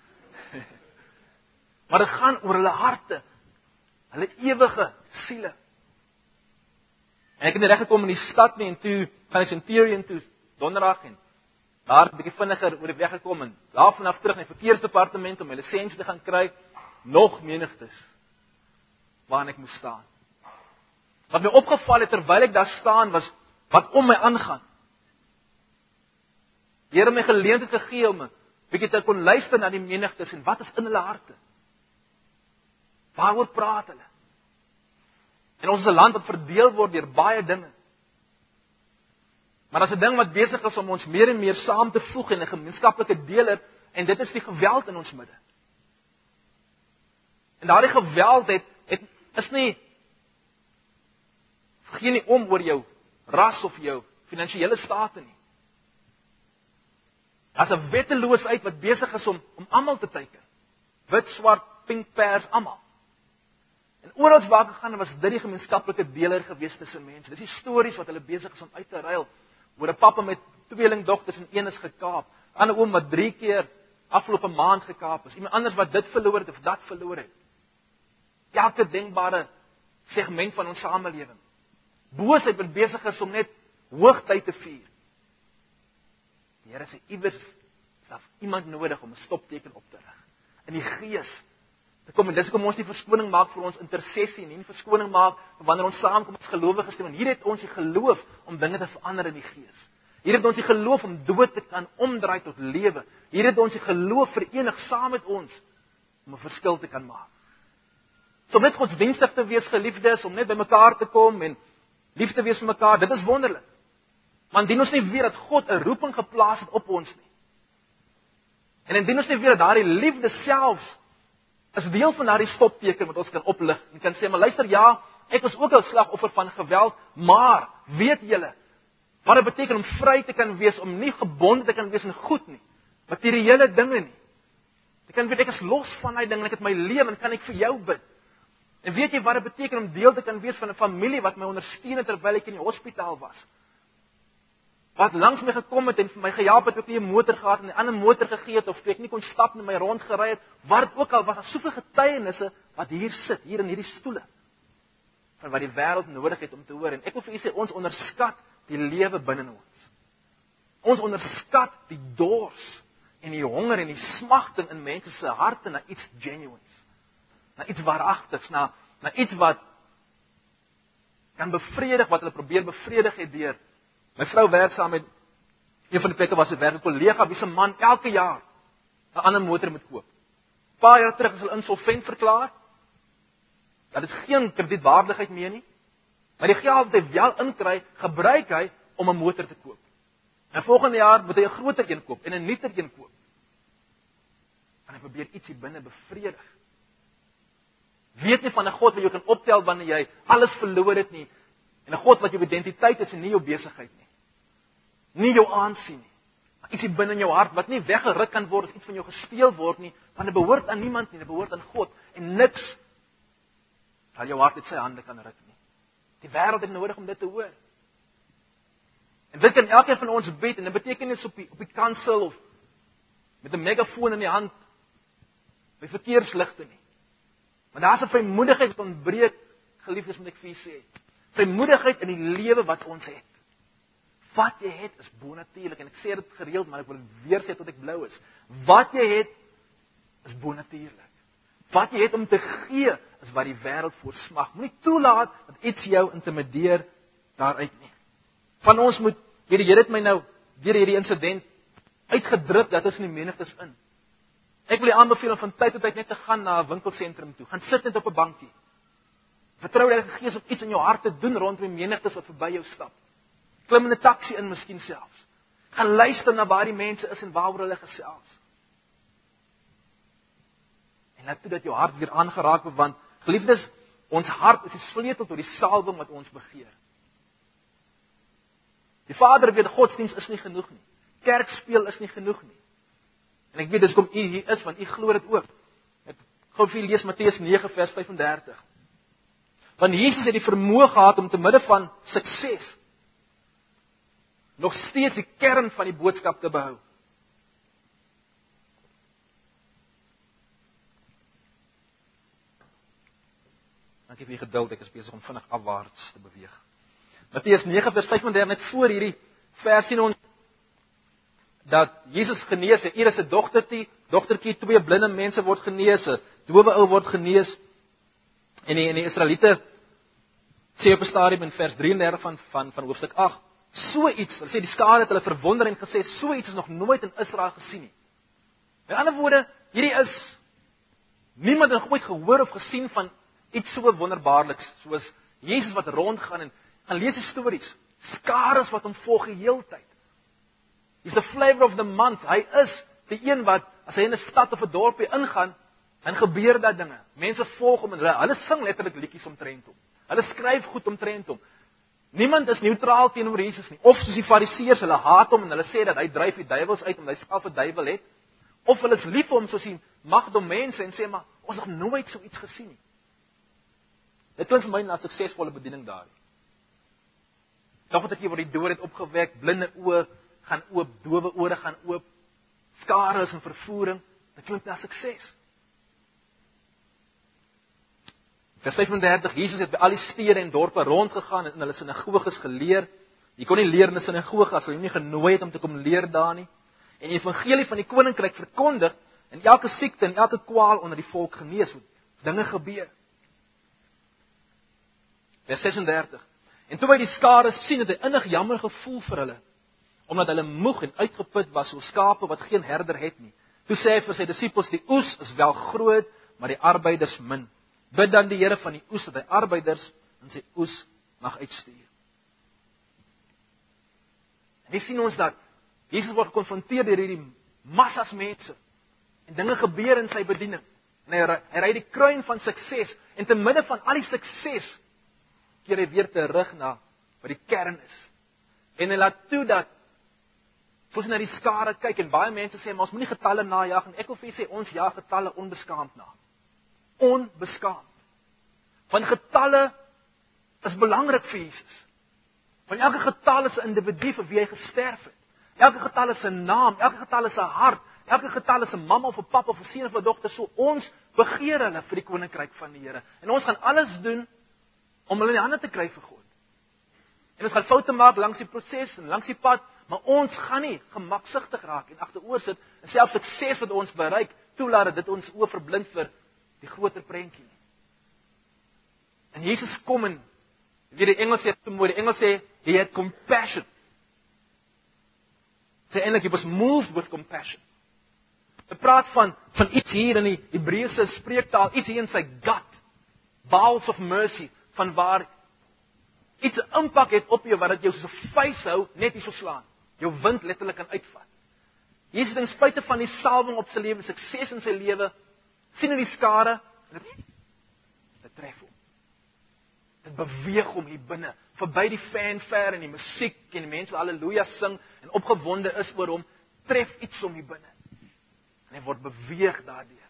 Maar dit gaan oor hulle harte, hulle ewige siele. En ek het net reg gekom in die stad nie en toe gaan ek Centurion toe donderdag en daar 'n bietjie vinniger oor die weg gekom en daar vanaf terug na die verkeersdepartement om my lisensie te gaan kry, nog menigtes waar ek moes staan. Wat my opgeval het terwyl ek daar staan was wat om my aangaan. Die Here het my geleentheid gegee om 'n bietjie te kon luister na die menigtes en wat is in hulle harte. Waaroor praat hulle? En ons is 'n land wat verdeel word deur baie dinge. Maar as 'n ding wat besig is om ons meer en meer saam te voeg in 'n gemeenskaplike deler, en dit is die geweld in ons midde. En daardie geweld het, het is nie gee nie om oor jou ras of jou finansiële state nie. As 'n wetteloosheid wat besig is om om almal te teiken. Wit, swart, pink, pers, almal. En oral waar ek gegaan het, was dit die gemeenskaplike deler gewees tussen mense. Dis die stories wat hulle besig is om uit te ruil. Oor 'n pappa met tweelingdogters en een is gekaap. 'n Ander oom wat drie keer afgelope maand gekaap is. Iemand anders wat dit verloor het of dat verloor het. Elke denkbare segment van ons samelewing. Boosheid wat besig is om net hoogtyd te vier. Die Here sê iewers self iemand nodig om 'n stopteken op te rig. In die gees. Dit kom en dis hoekom ons nie verskoning maak vir ons intersessie nie, nie verskoning maak wanneer ons saamkom as gelowiges nie, want hier het ons die geloof om dinge te verander in die gees. Hier het ons die geloof om dood te kan omdraai tot lewe. Hier het ons die geloof verenig saam met ons om 'n verskil te kan maak. So om net godsdienstig te wees, geliefdes, om net by mekaar te kom en lief te wees vir mekaar, dit is wonderlik. Maar indien ons nie weet dat God 'n roeping geplaas het op ons nie. En indien ons nie weet dat daardie liefde selfs is deel van daardie stopteken wat ons kan oplig en kan sê, maar luister, ja, ek was ook 'n slagoffer van geweld, maar weet julle wat dit beteken om vry te kan wees, om nie gebonde te kan wees in goed nie, materiële dinge nie. Ek kan weet ek is los van daai ding en ek het my lewe en kan ek vir jou bid. En weet jy wat dit beteken om deel te kan wees van 'n familie wat my ondersteun het terwyl ek in die hospitaal was? Wat langs my gekom het en vir my gehelp het, ek nie 'n motor gehad en 'n ander motor gegee het of ek nie kon stap en my rond gery het, wat dit ook al was, daar soveel getuienisse wat hier sit, hier in hierdie stoele, van wat die wêreld nodig het om te hoor. En ek wil vir u sê, ons onderskat die lewe binne ons. Ons onderskat die dors en die honger en die smagting in mense se harte na iets genuines, na iets waaragtigs, na na iets wat kan bevredig wat hulle probeer bevredig het deur. My vrou werk saam met een van die plekke waar sy werk, 'n kollega wie se man elke jaar 'n ander motor moet koop. 'n Paar jaar terug is hulle insolvent verklaar. Dat is geen kredietwaardigheid meer nie. Maar die geld wat hy wel inkry, gebruik hy om 'n motor te koop. En volgende jaar moet hy 'n groter een koop en 'n nuuter een koop. En hy probeer ietsie binne bevredig. Weet nie van 'n God wat jou kan optel wanneer jy alles verloor het nie. En 'n God wat jou identiteit is en nie jou besigheid nie. Nie jou aansien nie. Maar ietsie binne in jou hart wat nie weggeruk kan word as iets van jou gesteel word nie, want dit behoort aan niemand nie, dit behoort aan God. En niks sal jou hart uit sy hande kan ruk nie. Die wêreld het nodig om dit te hoor. En dit kan elkeen van ons bid en dit beteken nie op die op die kansel of met 'n megafoon in die hand by verkeersligte nie. Maar daar's 'n vrymoedigheid wat ontbreek, geliefdes, moet ek vir julle sê. Vrymoedigheid in die lewe wat ons het. Wat jy het is bonatuurlik en ek sê dit gereeld, maar ek wil weer sê tot ek blou is. Wat jy het is bonatuurlik. Wat jy het om te gee is wat die wêreld voor smag. Moenie toelaat dat iets jou intimideer daaruit nie. Van ons moet, weet jy, jy het my nou deur hierdie insident uitgedruk dat ons in die menigtes in. Ek wil jou aanbeveel om van tyd tot tyd net te gaan na 'n winkelsentrum toe. Gaan sit net op 'n bankie. Vertrou dat die Gees op iets in jou hart te doen rondom die menigtes wat verby jou stap. Klim in 'n taxi in miskien selfs. Gaan luister na waar die mense is en waaroor hulle gesels. En laat toe dat jou hart weer aangeraak word, want geliefdes, ons hart is die sleutel tot die salwing wat ons begeer. Die Vader weet godsdiens is nie genoeg nie. Kerk speel is nie genoeg nie. En ek weet dis kom u hier is want u glo dit ook. Ek gou vir lees Matteus nege vers vyf en dertig. Want Jesus het die vermoë gehad om te midde van sukses nog steeds die kern van die boodskap te behou. Dankie vir die geduld, ek is besig om vinnig afwaarts te beweeg. Matteus nege vers vyf en dertig, net voor hierdie vers sien ons dat Jesus genees, hier is 'n dogtertjie, dogtertjie, twee blinde mense word genees, 'n dowe ou word genees. En die, en die Israeliete sê op 'n stadium in vers drie en dertig van van van hoofstuk agt, so iets, hulle sê die skare het hulle verwonder en gesê so iets is nog nooit in Israel gesien nie. Met ander woorde, hierdie is niemand het ooit gehoor of gesien van iets so wonderbaarliks soos Jesus wat rondgaan en gaan lees die stories. Skares wat hom volg die hele tyd. He's the flavor of the month. Hy is die een wat as hy in 'n stad of 'n dorpie ingaan, dan gebeur dat dinge. Mense volg hom en hulle, hulle sing letterlik liedjies omtrent hom. Hulle skryf goed omtrent hom. Niemand is neutraal teenoor Jesus nie. Of soos die Fariseërs, hulle haat hom en hulle sê dat hy dryf die duiwels uit omdat hy self 'n duiwel het. Of hulle is lief vir hom soos die magdom mense en sê maar ons het nog nooit so iets gesien nie. Dit klink vir my na 'n suksesvolle bediening daar. Tog het ek hier word die dood het opgewek, blinde oë gaan oop, dowe ore gaan oop, skare is in vervoering. Dit klink na sukses. Vers vyf-en-dertig, Jesus het by al die stede en dorpe rondgegaan en in hulle sinagoges geleer. Jy kon nie leer in 'n sinagoge as hulle nie genooi het om te kom leer daar nie. En die evangelie van die koninkryk verkondig en elke siekte en elke kwaal onder die volk genees word. Dinge gebeur. Vers ses-en-dertig. En toe hy die skare sien, het hy innig jammer gevoel vir hulle, omdat hulle moeg en uitgeput was soos skape wat geen herder het nie. Toe sê hy vir sy disippels, die oes is wel groot, maar die arbeiders min. Bid dan die Here van die oes dat hy arbeiders in sy oes mag uitstuur. En hier sien ons dat Jesus word gekonfronteer deur hierdie massas mense en dinge gebeur in sy bediening. En hy hy ry die kruin van sukses en te midde van al die sukses keer hy weer terug na wat die kern is. En hy laat toe dat soos na die skare kyk en baie mense sê maar ons moenie getalle najag en ek wil vir julle sê ons jag getalle onbeskaamd na. Onbeskaamd. Want getalle is belangrik vir Jesus. Want elke getal is 'n individu vir wie hy gesterf het. Elke getal is 'n naam, elke getal is 'n hart, elke getal is 'n mamma of 'n pappa of 'n seun of 'n dogter. So ons begeer hulle vir die koninkryk van die Here. En ons gaan alles doen om hulle in die hande te kry vir God. En ons gaan foute maak langs die proses en langs die pad, maar ons gaan nie gemaksigtig raak en agteroor sit en selfs sukses wat ons bereik toelaat dat dit ons oë verblind vir die groter prentjie. En Jesus kom en weet die Engels sê te mooi, die Engels sê he had compassion. Sê eintlik he was moved with compassion. Hy praat van van iets hier in die Hebreëse spreektaal, iets hier in sy gut, bowels of mercy, van waar iets 'n impak het op jou wat dit jou soos 'n vuis hou, net hier so slaan. Jou wind letterlik kan uitvat. Jesus ten spyte van die salwing op sy lewe, sukses in sy lewe, sien hy die skare en dit dit tref hom. Dit beweeg hom hier binne, verby die fanfare en die musiek en die mense wat haleluja sing en opgewonde is oor hom, tref iets hom hier binne. En hy word beweeg daardeur.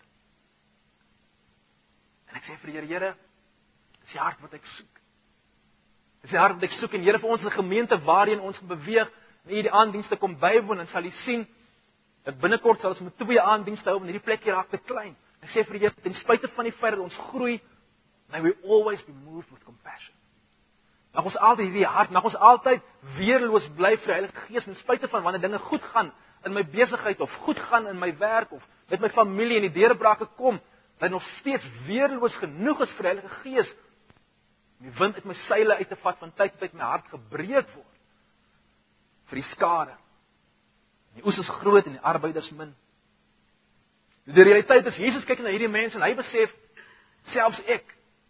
En ek sê vir die Here, Here, dis die hart wat ek soek. Dis die hart wat ek soek en Here vir ons 'n gemeente waarheen ons beweeg en U die aanddienste kom bywoon en sal U sien dat binnekort sal ons met twee aanddienste hou en hierdie plekjie raak te klein. Ek sê vir die Here, ten spyte van die feit dat ons groei, may we always be moved with compassion. Mag ons altyd hierdie hart, mag ons altyd weerloos bly vir die Heilige Gees, ten spyte van wanneer dinge goed gaan in my besigheid of goed gaan in my werk of met my familie en die deurbrake kom, dat nog steeds weerloos genoeg is vir die Heilige Gees om die wind uit my seile uit te vat van tyd tot tyd my hart gebreek word vir die skade. Die oes is groot en die arbeiders min. Die realiteit is Jesus kyk na hierdie mense en hy besef selfs ek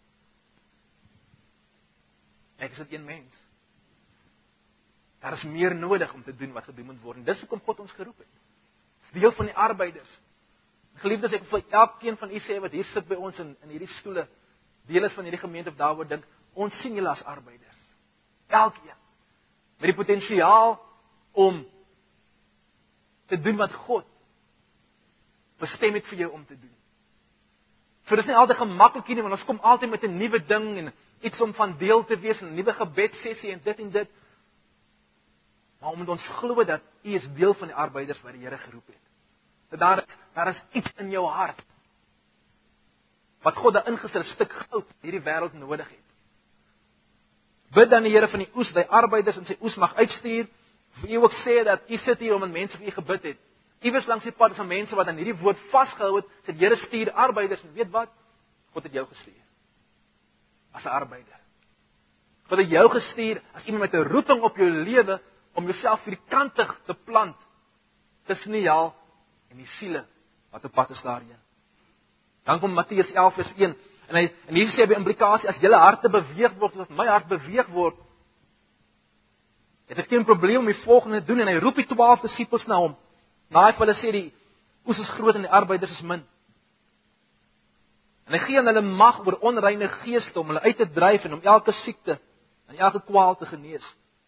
ek is net een mens. Daar is meer nodig om te doen wat gedoen moet word en dis hoekom God ons geroep het. Dis deel van die arbeiders. Geliefdes, ek wil elkeen van u sê wat hier sit by ons in in hierdie stoele, deel is van hierdie gemeente of daaroor dink, ons sien julle as arbeiders. Elkeen met die potensiaal om te doen wat God bestem het vir jou om te doen. So dis nie altyd gemaklik nie, want ons kom altyd met 'n nuwe ding en iets om van deel te wees, 'n nuwe gebedsessie en dit en dit. Maar omdat ons glo dat u is deel van die arbeiders wat die Here geroep het. Dat daar daar is iets in jou hart wat God daar ingesit 'n stuk goud hierdie wêreld nodig het. Bid dan die Here van die oes, dat hy arbeiders in sy oes mag uitstuur. Vir u ook sê dat u sit hier omdat mense vir u gebid het. Iewers langs die pad is daar mense wat aan hierdie woord vasgehou het, sê die Here stuur arbeiders en weet wat? God het jou gestuur. As 'n arbeider. God het jou gestuur as iemand met 'n roeping op jou lewe om jouself vierkantig te plant tussen die hel en die siele wat op pad is daarheen. Dan kom Matteus elf vers een En hy en Jesus sê by implikasie, as julle harte beweeg word, as my hart beweeg word, het ek geen probleem om die volgende te doen, en hy roep die twaalf disippels na hom. Na hy vir hulle sê, die oes is groot en die arbeiders is min. En hy gee aan hulle mag oor onreine geeste om hulle uit te dryf en om elke siekte en elke kwaal te genees.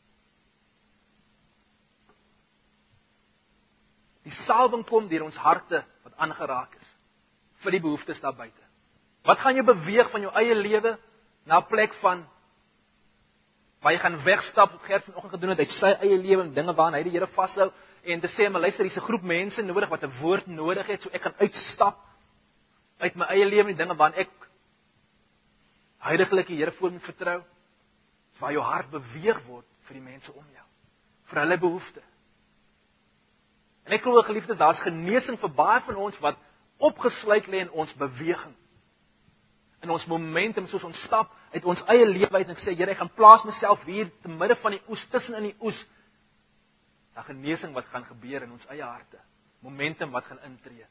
Die salwing kom deur ons harte wat aangeraak is vir die behoeftes daar buite. Wat gaan jou beweeg van jou eie lewe na 'n plek van waar jy gaan wegstap, wat Gert vanoggend gedoen het, uit sy eie lewe en dinge waaraan hy die Here vashou en te sê, maar luister, hier's 'n groep mense nodig wat 'n woord nodig het, so ek kan uitstap uit my eie lewe en die dinge waaraan ek heiliglik die Here voor moet vertrou, waar jou hart beweeg word vir die mense om jou, vir hulle behoeftes. En ek glo, geliefdes, daar's genesing vir baie van ons wat opgesluit lê in ons beweging. In ons momentum, soos ons stap uit ons eie lewe uit en ek sê, Here, ek gaan plaas myself hier te midde van die oes, tussen in die oes. Daar genesing wat gaan gebeur in ons eie harte. Momentum wat gaan intree.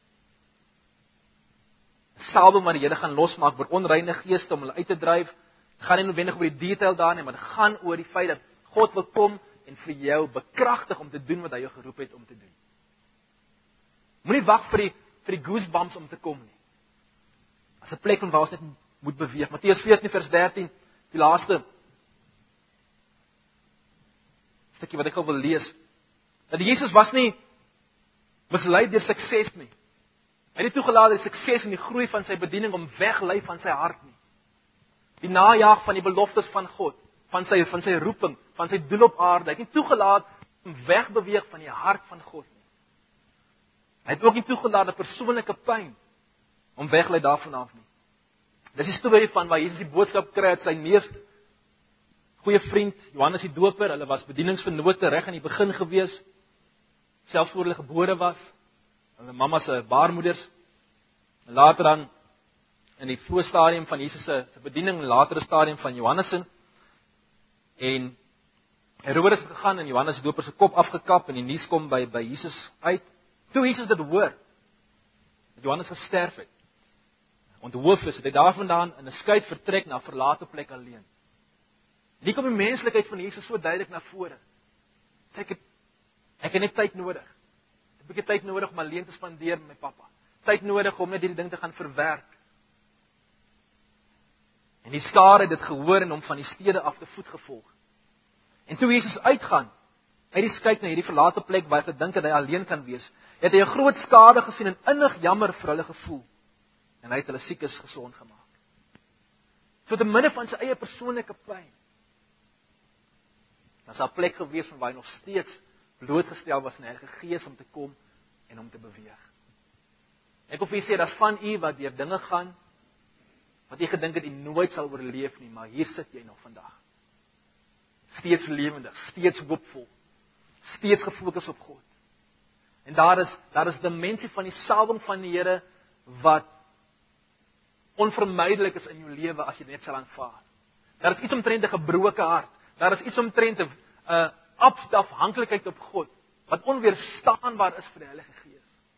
Salwing wat die Here gaan losmaak oor onreine geeste om hulle uit te dryf. Dit gaan nie noodwendig oor die detail daar nie, maar dit gaan oor die feit dat God wil kom en vir jou bekragtig om te doen wat hy jou geroep het om te doen. Moenie wag vir die vir die goosebumps om te kom nie. As 'n plek van waar ons net moet beweeg. Matteus veertien vers dertien, die laaste stukkie wat ek gou wil lees. Dat Jesus was nie mislei deur sukses nie. Hy het nie toegelaat dat die sukses en die groei van sy bediening om weglei van sy hart nie. Die najaag van die beloftes van God, van sy van sy roeping, van sy doel op aarde. Hy het nie toegelaat om wegbeweeg van die hart van God nie. Hy het ook nie toegelaat dat persoonlike pyn om weglei daarvan af nie. Dis die storie van waar Jesus die boodskap kry uit sy neef, goeie vriend, Johannes die Doper. Hulle was bedieningsvennote reg aan die begin gewees, selfs voor hulle gebore was. Hulle mamma se baarmoeders. En later dan in die vroeë stadium van Jesus se se bediening, en latere stadium van Johannes se. En Herodes het gegaan en Johannes die Doper se kop afgekap en die nuus kom by by Jesus uit. Toe Jesus dit hoor, dat Johannes gesterf het, onthoof is, het hy daarvandaan in 'n skuit vertrek na 'n verlate plek alleen. En hier kom die menslikheid van Jesus so duidelik na vore. Ek het ek het net tyd nodig. 'n Bietjie tyd nodig om alleen te spandeer met my pappa. Tyd nodig om net hierdie ding te gaan verwerk. En die skare het dit gehoor en hom van die stede af te voet gevolg. En toe Jesus uitgaan uit die skuit na hierdie verlate plek waar hy gedink het hy alleen kan wees, het hy 'n groot skare gesien en innig jammer vir hulle gevoel. En hy het hulle siekes gesond gemaak. So te midde van sy eie persoonlike pyn, dan sal 'n plek gewees van waar hy nog steeds blootgestel was aan die Heilige Gees om te kom en om te beweeg. Ek wil vir julle sê, daar's van u wat deur dinge gaan wat jy gedink het jy nooit sal oorleef nie, maar hier sit jy nog vandag. Steeds lewendig, steeds hoopvol, steeds gefokus op God. En daar is daar is 'n dimensie van die salwing van die Here wat onvermydelik is in jou lewe as jy net sal aanvaar. Daar is iets omtrent 'n gebroke hart. Daar is iets omtrent 'n uh, afstafhanklikheid op God wat onweerstaanbaar is vir die Heilige Gees.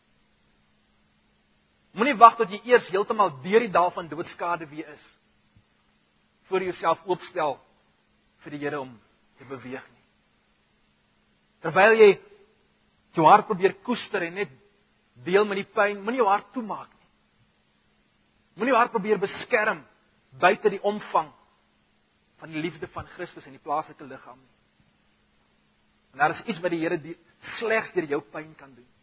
Moenie wag tot jy eers heeltemal deur die dal van doodskade weer is voor jy jouself oopstel vir die Here om te beweeg nie. Terwyl jy jou hart probeer koester en net deel met die pyn, moenie jou hart toemaak nie. Moenie jou hart probeer beskerm buite die omvang van die liefde van Christus en die plaaslike liggaam nie. En daar is iets wat die Here die, slegs deur jou pyn kan doen.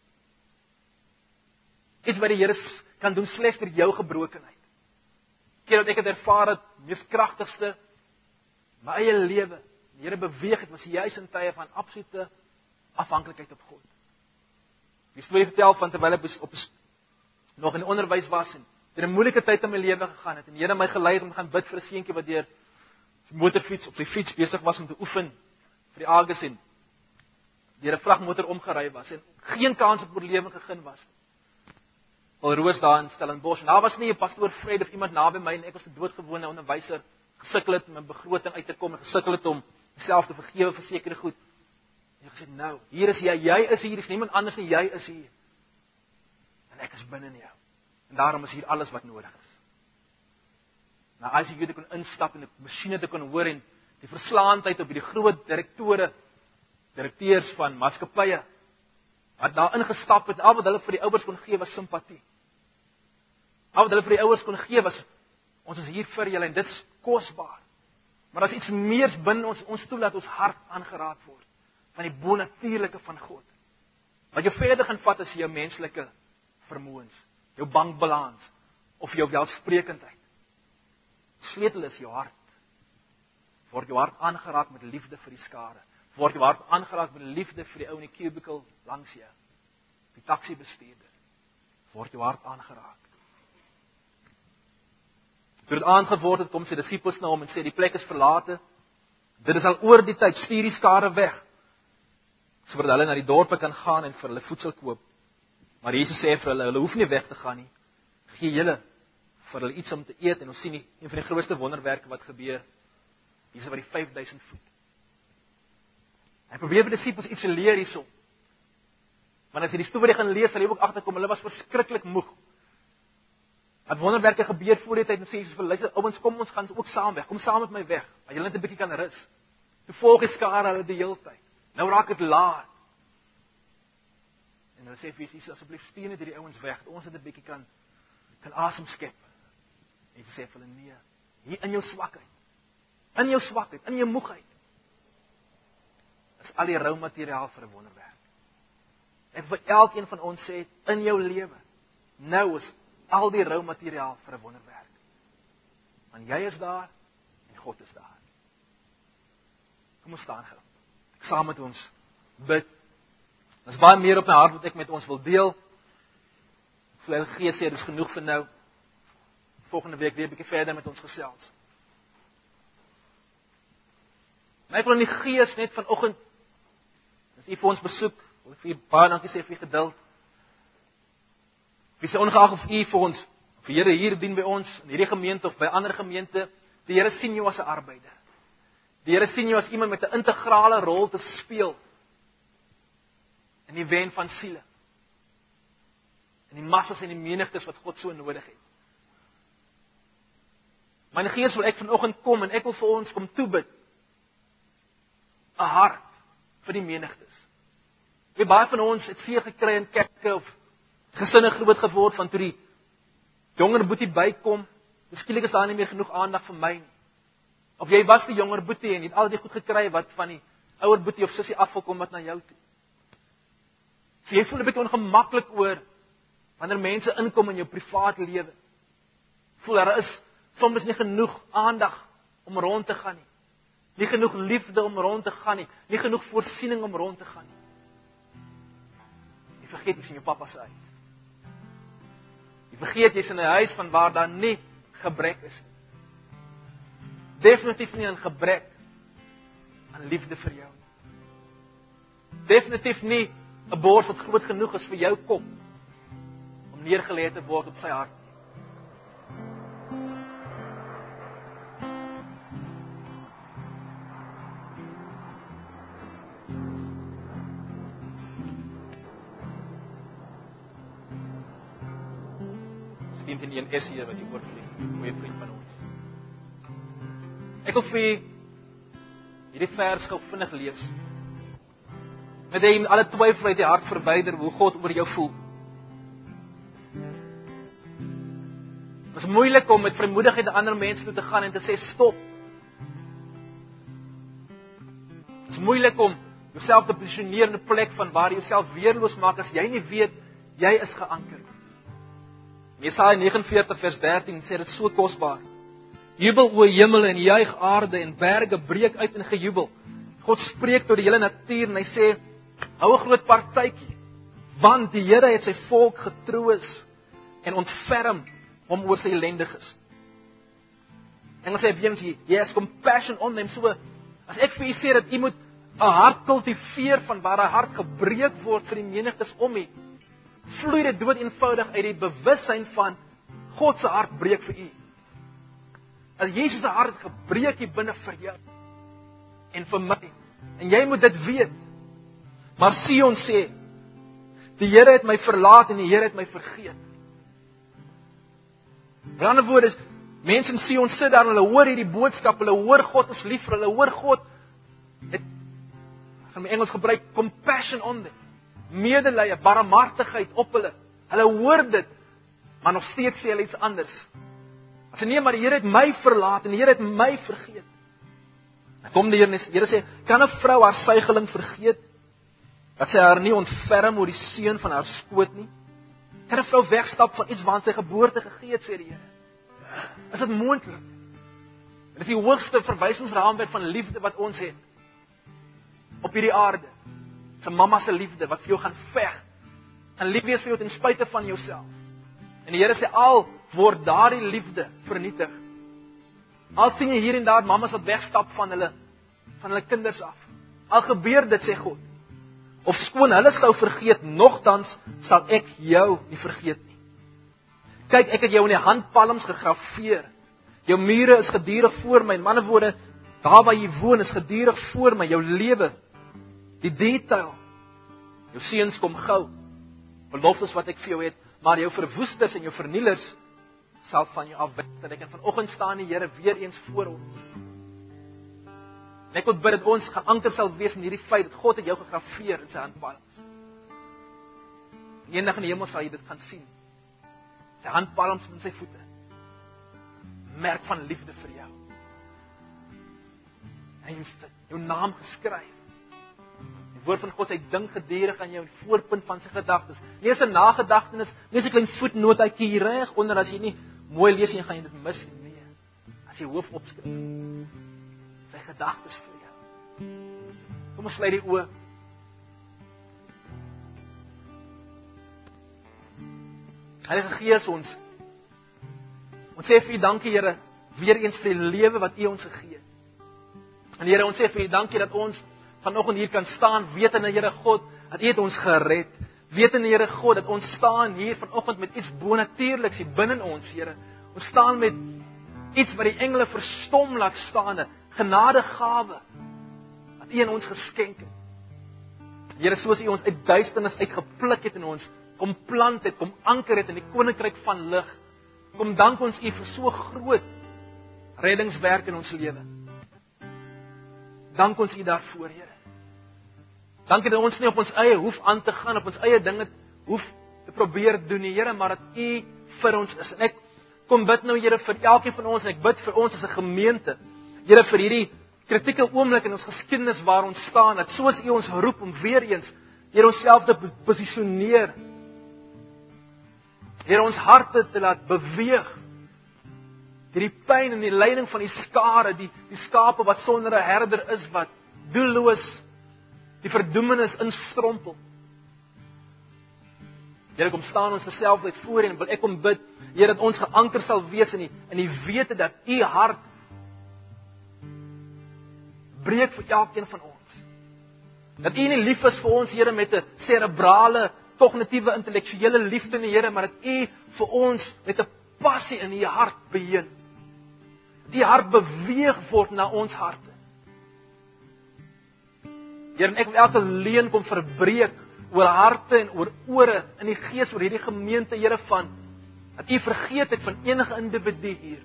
Iets wat die Here kan doen slegs deur jou gebrokenheid. Keer wat ek het ervaar het, mees kragtigste my eie lewe, die Here beweeg het, was juis in tye van absolute afhanklikheid op God. Die storie vertel van terwyl ek op nog in die onderwys was en deur 'n moeilike tyd in my lewe gegaan het en die Here my gelei het om te gaan bid vir 'n seentjie wat deur sy motorfiets op sy fiets besig was om te oefen vir die Agus en deur 'n vragmotor omgery was en geen kans op oorlewing gegee was. Al roos daar in Stellenbosch. En daar was nie 'n pastoor Fred of iemand naby my en ek was 'n doodgewone onderwyser, gesukkel het om 'n begroting uit te kom en gesukkel het om myself te vergewe vir sekere goed. En ek sê nou, hier is jy, jy is hier, is niemand anders nie, jy is hier. En ek is binne in jou. En daarom is hier alles wat nodig is. na I C U te kon instap en die masjiene te kon hoor en die verslaandheid op die groot direktore, direkteurs van maatskappye wat daar ingestap het, al wat hulle vir die ouers kon gee was simpatie. Al wat hulle vir die ouers kon gee was, ons is hier vir julle en dit is kosbaar. Maar daar is iets meers binne ons, ons toelaat ons hart aangeraak word, van die bonatuurlike van God. Wat jou verder gaan vat is jou menslike vermoëns, jou bankbalans, of jou welsprekendheid. Sleutel is jou hart. Word jou hart aangeraak met liefde vir die skare. Word jou hart aangeraak met liefde vir die ou in die cubicle langs jou. Die taxi bestuurder. Word jou hart aangeraak. Toe dit aand geword het, kom sy disippels na hom en sê die plek is verlate. Dit is al oor die tyd, stuur die skare weg. Sodat hulle na die dorpe kan gaan en vir hulle voedsel koop. Maar Jesus sê vir hulle, hulle hoef nie weg te gaan nie. Gee julle vir hulle iets om te eet en ons sien nie, een van die grootste wonderwerke wat gebeur. Hier is by die vyf duisend voet. Hy probeer vir die disippels iets leer hierso. Want as jy die storie gaan lees, sal jy ook agterkom, hulle was verskriklik moeg. Het wonderwerke gebeur voor die tyd en sê Jesus vir hulle, ouens, kom ons gaan ook saam weg. Kom saam met my weg. Dat julle net 'n bietjie kan rus. Toe volg die skare hulle die hele tyd. Nou raak dit laat. En hulle sê vir Jesus, asseblief stuur net hierdie ouens weg, dat ons net 'n bietjie kan kan asem skep. En hy sê vir hulle, nee, hier in jou swakheid, in jou swakheid, in jou moegheid, is al die rou materiaal vir 'n wonderwerk. Ek wil elkeen van ons sê, in jou lewe, nou is al die rou materiaal vir 'n wonderwerk. Want jy is daar, en God is daar. Kom ons staan gou. Ek saam met ons bid. Daar's baie meer op my hart wat ek met ons wil deel. Vir die Gees sê, dit is genoeg vir nou. Volgende week weer 'n bietjie verder met ons gesels. Maar ek wil in die Gees net vanoggend, as u vir ons besoek, wil ek vir u baie dankie sê vir u geduld. Wie sê ongeag of u vir ons, of die Here hier dien by ons, in hierdie gemeente of by ander gemeente, die Here sien jou as 'n arbeider. Die Here sien jou as iemand met 'n integrale rol te speel in die wen van siele. En die massas en die menigtes wat God so nodig het. My Gees wil ek vanoggend kom en ek wil vir ons kom toebid. 'n Hart vir die menigtes. Wie baie van ons het seer gekry in kerke of gesinne groot geword van toe die jonger boetie bykom, skielik is daar nie meer genoeg aandag vir my nie. Of jy was die jonger boetie en jy het al die goed gekry wat van die ouer boetie of sussie afgekom wat na jou toe. So jy voel 'n bietjie ongemaklik oor wanneer mense inkom in jou privaat lewe. Voel daar is soms nie genoeg aandag om rond te gaan nie. Nie genoeg liefde om rond te gaan nie. Nie genoeg voorsiening om rond te gaan nie. Jy vergeet jy's in jou pappa se huis. Jy vergeet jy's in 'n huis van waar daar nie gebrek is nie. Definitief nie 'n gebrek aan liefde vir jou. Definitief nie 'n bors wat groot genoeg is vir jou kop om neergelê te word op sy hart. Miskien in een essay wat jy oorvlieg, goeie vriend van ons. Ek wil vir hierdie vers gou vinnig lees. Met hy alle twyfel uit die hart verwyder hoe God oor jou voel. Dit is moeilik om met vrymoedigheid na ander mense toe te gaan en te sê stop. Dit is moeilik om jouself te posisioneer in 'n plek van waar jy jouself weerloos maak as jy nie weet jy is geanker. Jesaja vyf nege vers dertien sê dit so kosbaar. Jubel o hemel en juig aarde en berge breek uit in gejubel. God spreek tot die hele natuur en hy sê hou 'n groot partytjie, want die Here het sy volk getroos en ontferm hom oor sy ellendiges. En as hy weer sê, yes, compassion on them, so as ek vir u sê dat u moet 'n hart kultiveer van waar 'n hart gebreek word vir die menigtes om u, vloei dit dood eenvoudig uit die bewussyn van God se hart breek vir u. Dat Jesus se hart gebreek hier binne vir jou en vir my. En jy moet dit weet. Maar Sion sê, die Here het my verlaat en die Here het my vergeet. In ander woorde is, Mense in Sion sit daar en hulle hoor hierdie boodskap, hulle hoor God is lief vir hulle, hulle hoor God het, as hulle Engels gebruik, compassion on them, medelee, barmhartigheid op hulle. Hulle hoor dit, maar nog steeds sê hulle iets anders. As nee, maar die Here het my verlaat en die Here het my vergeet. Dan kom die Here en die Here sê, kan 'n vrou haar suigeling vergeet? Dat sy haar nie ontferm oor die seun van haar skoot nie? Kan 'n vrou wegstap van iets waaraan sy geboorte gegee het, sê die Here? Is dit moontlik? Dit is die hoogste verwysingsraamwerk van liefde wat ons het op hierdie aarde. Dis 'n mamma se liefde wat vir jou gaan veg. En lief wees vir jou ten spyte van jouself. En die Here sê al word daardie liefde vernietig. Al sien jy hier en daar mammas wat wegstap van hulle van hulle kinders af. Al gebeur dit, sê God. Of skoon hulle sou vergeet, nogtans sal ek jou nie vergeet nie. Kyk, ek het jou in die handpalms gegraveer. Jou mure is gedurig voor my. In ander woorde, daar waar jy woon is gedurig voor my. Jou lewe, die detail. Jou seuns kom gou. Beloftes wat ek vir jou het, maar jou verwoesters en jou vernielers sal van jou afwyk. En ek kan vanoggend staan die Here weer eens voor ons. En ek wil bid dat ons geanker sal wees in hierdie feit dat God het jou gegraveer in sy handpalms. Eendag in die hemel sal jy dit gaan sien. Sy handpalms in sy voete. Merk van liefde vir jou. En jy het jou naam geskryf. Die woord van God, hy dink gedurig aan jou, die voorpunt van sy gedagtes. Nie eens 'n nagedagtenis, nie eens 'n klein voetnootjie hier reg onder as jy nie mooi lees en gaan jy dit mis nie. Nee. As jy hoof opskryf. Sy gedagtes vir jou. Kom ons sluit die oë. Heilige Gees, ons ons sê vir U dankie, Here, weer eens vir die lewe wat U ons gegee het. En Here, ons sê vir U dankie dat ons vanoggend hier kan staan, wetende, Here God, dat U het ons gered. Wetende, Here God, dat ons staan hier vanoggend met iets bonatuurliks hier binne ons, Here. Ons staan met iets wat die engele verstom laat staan, 'n genadegawe wat U aan ons geskenk het. Here, soos U ons uit duisternis uitgepluk het en ons kom plant het, kom anker het in die koninkryk van lig. Kom dank ons U vir so groot reddingswerk in ons lewe. Dank ons U daarvoor, Here. Dankie dat ons nie op ons eie hoef aan te gaan, op ons eie dinge hoef te probeer doen nie, Here, maar dat U vir ons is. En ek kom bid nou, Here, vir elkeen van ons en ek bid vir ons as 'n gemeente. Here, vir hierdie kritieke oomblik in ons geskiedenis waar ons staan, dat soos U ons roep om weer eens, Here, onsself te posisioneer. Here, ons harte te laat beweeg. Die pyn en die lyding van die skare, die die skape wat sonder 'n herder is, wat doelloos die verdoemenis instrompel. Here, kom staan ons terselfs uit voor en wil ek kom bid, Here, dat ons geanker sal wees in die in die wete dat U hart breek vir elkeen van ons. Dat U nie lief is vir ons, Here, met 'n serebrale, kognitiewe, intellektuele liefde nie, Here, maar dat U vir ons met 'n passie in U hart beheen. Die hart beweeg word na ons harte. Here, en ek wil elke leuen kom verbreek oor harte en oor ore in die gees oor hierdie gemeente, Here, van dat U vergeet het van enige individu hier.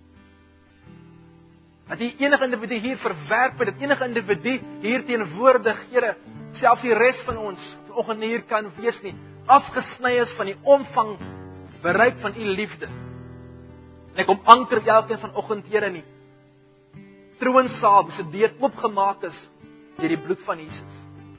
Dat U enige individu hier verwerp het, dat enige individu hier teenwoordig, Here, selfs die res van ons vanoggend hier kan wees nie, afgesny is van die omvang bereik van U liefde. En ek kom anker elkeen vanoggend, Here, nie. Troonsaal, dis 'n deur oopgemaak is deur die bloed van Jesus.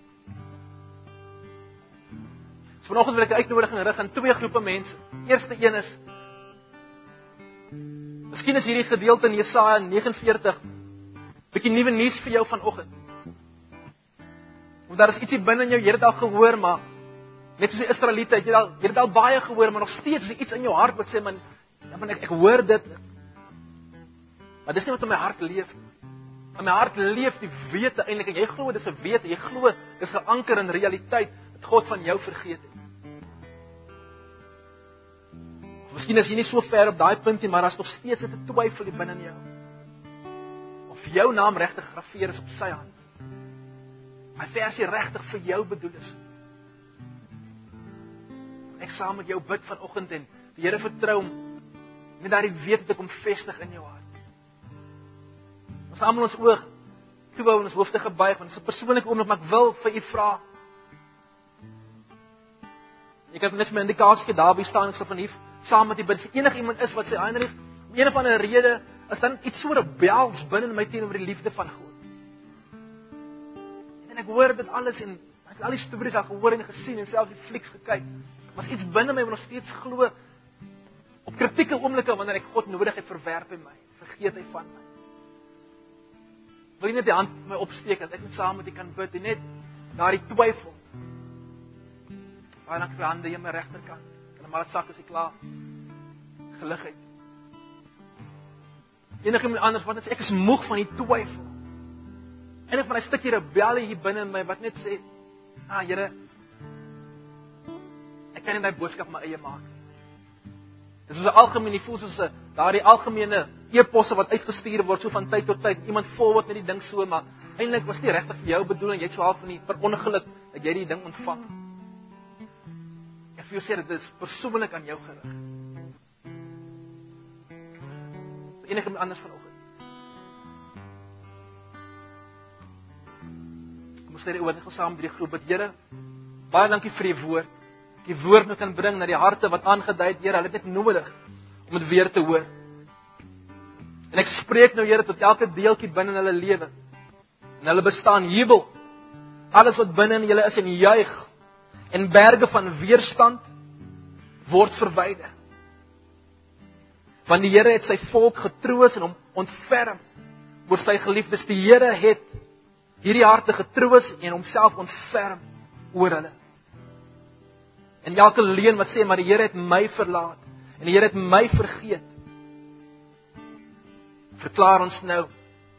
So vanoggend wil ek 'n uitnodiging rig aan twee groepe mense. Eerste een is, miskien is hierdie gedeelte in Jesaja vyf nege bietjie nuwe nuus vir jou vanoggend. Want daar is ietsie binne in jou, jy het dit al gehoor, maar net soos die Israeliete, jy het al jy het al baie gehoor, maar nog steeds is iets in jou hart wat sê, man, ja, man ek, ek hoor dit. Maar dis nie wat in my hart leef nie. In my hart leef die wete eintlik, en jy glo dis 'n wete, jy glo dis geanker in realiteit dat God van jou vergeet het. Miskien is jy nie so ver op daai punt nie, maar daar's nog steeds 'n twyfel binne in jou. Of jou naam regtig gegraveer is op sy hand. My versie regtig vir jou bedoel is. Ek saam met jou bid vanoggend en die Here vertrou hom Met daardie wete te kom vestig in jou hart. Ons almal ons oog toe hou en ons hoofde gebuig, want dit is 'n persoonlike oomblik, maar ek wil vir u vra. Ek het net my indikasie daarby staan, ek sal van hier saam met u bid. As enige iemand is wat sy aanrig, om een of ander rede, is dan iets so rebels binne in my teenoor die liefde van God. En ek hoor dit alles en ek het al die stories al gehoor en gesien en selfs die flieks gekyk. Maar iets binne my wat nog steeds glo op kritieke oomblikke wanneer ek God nodig het, verwerp hy my, vergeet hy van my. Wil jy net die hand vir my opsteek dat ek net saam met u kan bid en net daardie twyfel. Baie dankie vir hande in my regterkant. Kan maar dit sak as ek klaar. Gelukkig. Enige iemand anders wat net sê ek is moeg van die twyfel. En ek van 'n stukkie rebellie hier binne in my wat net sê, "Ah, Here, ek kan nie my boodskap my eie maak nie." Dit is 'n algemene, voel soos 'n daardie algemene e-posse wat uitgestuur word so van tyd tot tyd. Iemand forward net die ding so, maar eintlik was dit regtig vir jou bedoeling, jy het so half van die per ongeluk dat jy die ding ontvang. Ek wil sê dit is persoonlik aan jou gerig. Enige iemand anders vanoggend. Kom ons lê die oor net saam met die groep bid. Here, baie dankie vir die woord. Die woord moet kan bring na die harte wat aangedui het, Here, hulle het net nodig om dit weer te hoor. En ek spreek nou, Here, tot elke deeltjie binne in hulle lewe. En hulle bestaan jubel. Alles wat binne in hulle is en juig. En berge van weerstand word verwyder. Want die Here het sy volk getroos en hom ontferm oor sy geliefdes. Die Here het hierdie harte getroos en homself ontferm oor hulle. En elke leuen wat sê, maar die Here het my verlaat en die Here het my vergeet, verklaar ons nou,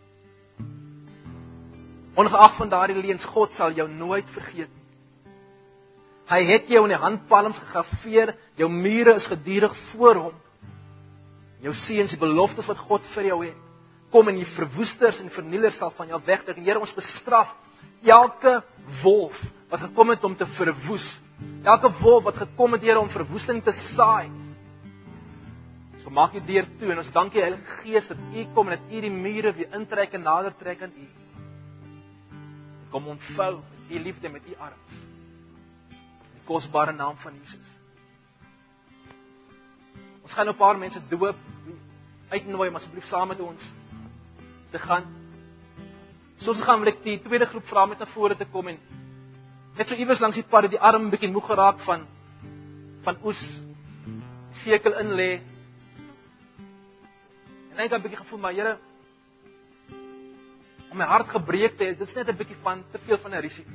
ongeag van daardie leuns, God sal jou nooit vergeet nie. Hy het jou in die handpalms gegraveer, jou mure is gedurig voor hom. Jou seuns, die beloftes wat God vir jou het, kom en die verwoesters en vernielers sal van jou wegtrek. En Here, ons bestraf elke wolf wat gekom het om te verwoes. Elke wolf wat gekom het, Here, om verwoesting te saai. So maak die deur toe en ons dank U, Heilige Gees, dat U kom en dat U die mure weer intrek en nader trek aan U. Kom ontvou met U liefde, met U arms. In die kosbare naam van Jesus. Ons gaan nou 'n paar mense doop, uitnooi om asseblief saam met ons te gaan. Soos ons gaan wil ek die tweede groep vra met na vore te kom en net so iewers langs die pad die arm 'n bietjie moeg geraak van van oes sekel in lê. En ek het 'n bietjie gevoel, maar Here, om my hart gebreek te hê, dit is net 'n bietjie van te veel van 'n risiko.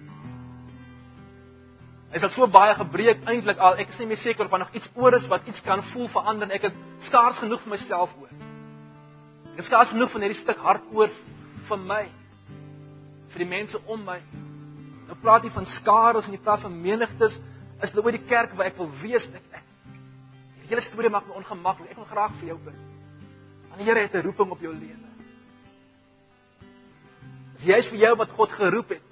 Hy is al so baie gebreek eintlik al, ek is nie meer seker of daar nog iets oor is wat iets kan voel verander, en ek het skaars genoeg vir myself oor. Ek het skaars genoeg van hierdie stuk hart oor vir my, vir die mense om my. Nou praat jy van skares en jy praat van menigtes, is dit oor die kerk waar ek wil wees, ek, ek, die hele storie maak my ongemaklik, ek wil graag vir jou bid. Want die Here het 'n roeping op jou lewe. As jy is vir jou wat God geroep het,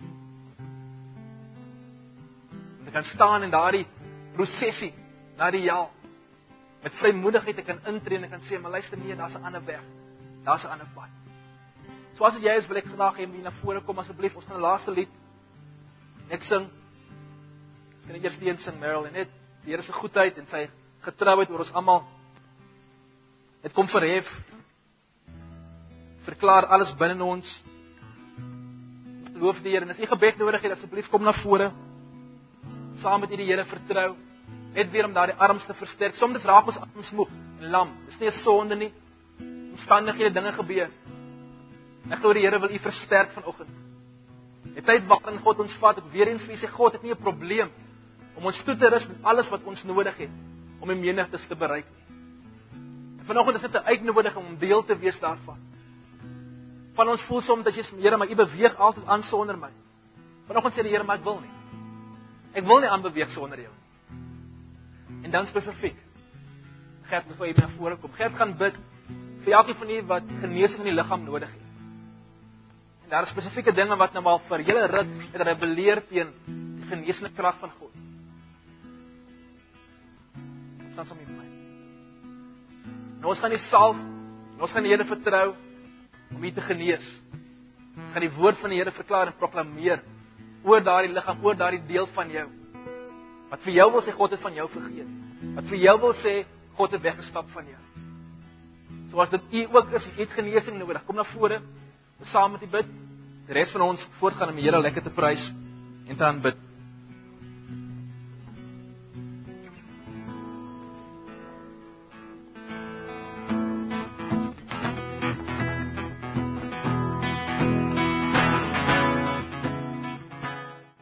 ek kan staan in daardie prosesie na die hel, met vrymoedigheid ek kan intree en ek kan sê, maar luister nie, daar's 'n ander weg, daar's 'n ander pad. So as jy is, wil ek graag hê jy na vore kom asseblief, ons gaan 'n laaste lied, ek sing, ek kan die eerste een sing, Meryl, en net, die Here se goedheid en sy getrouheid oor ons almal, het kom verhef, verklaar alles binne ons, loof die Here, en as jy gebed nodig het, asseblief kom na vore, saam met U die Here vertrou, net weer om daardie arms te versterk. Soms raak ons arms moeg en lam. Dis nie 'n sonde nie. Omstandighede, dinge gebeur. Ek glo die Here wil U versterk vanoggend. Die tyd waarin God ons vat, ek weer eens vir U sê, God het nie 'n probleem om ons toe te rus met alles wat ons nodig het om die menigtes te bereik nie. En vanoggend is dit 'n uitnodiging om deel te wees daarvan. Van ons voel soms dat jy sê, Here, maar U beweeg altyd aan sonder my. Vanoggend sê die Here, maar ek wil nie. Ek wil nie aanbeweeg sonder jou nie. En dan spesifiek, Gert, voor jy na vore kom. Gert gaan bid vir elkeen van julle wat genesing in die liggaam nodig het. En daar is spesifieke dinge wat nou al vir julle ruk het rebelleer teen die genesende krag van God. Staan saam met my. En ons gaan U salf, en ons gaan die Here vertrou om U te genees. Ons gaan die woord van die Here verklaar en proklameer oor daardie liggaam, oor daardie deel van jou. Wat vir jou wil sê God het van jou vergeet. Wat vir jou wil sê God het weggestap van jou. So as dit U ook is, U het genesing nodig. Kom na vore, saam met U bid. Die res van ons voortgaan om die Here lekker te prys en te aanbid.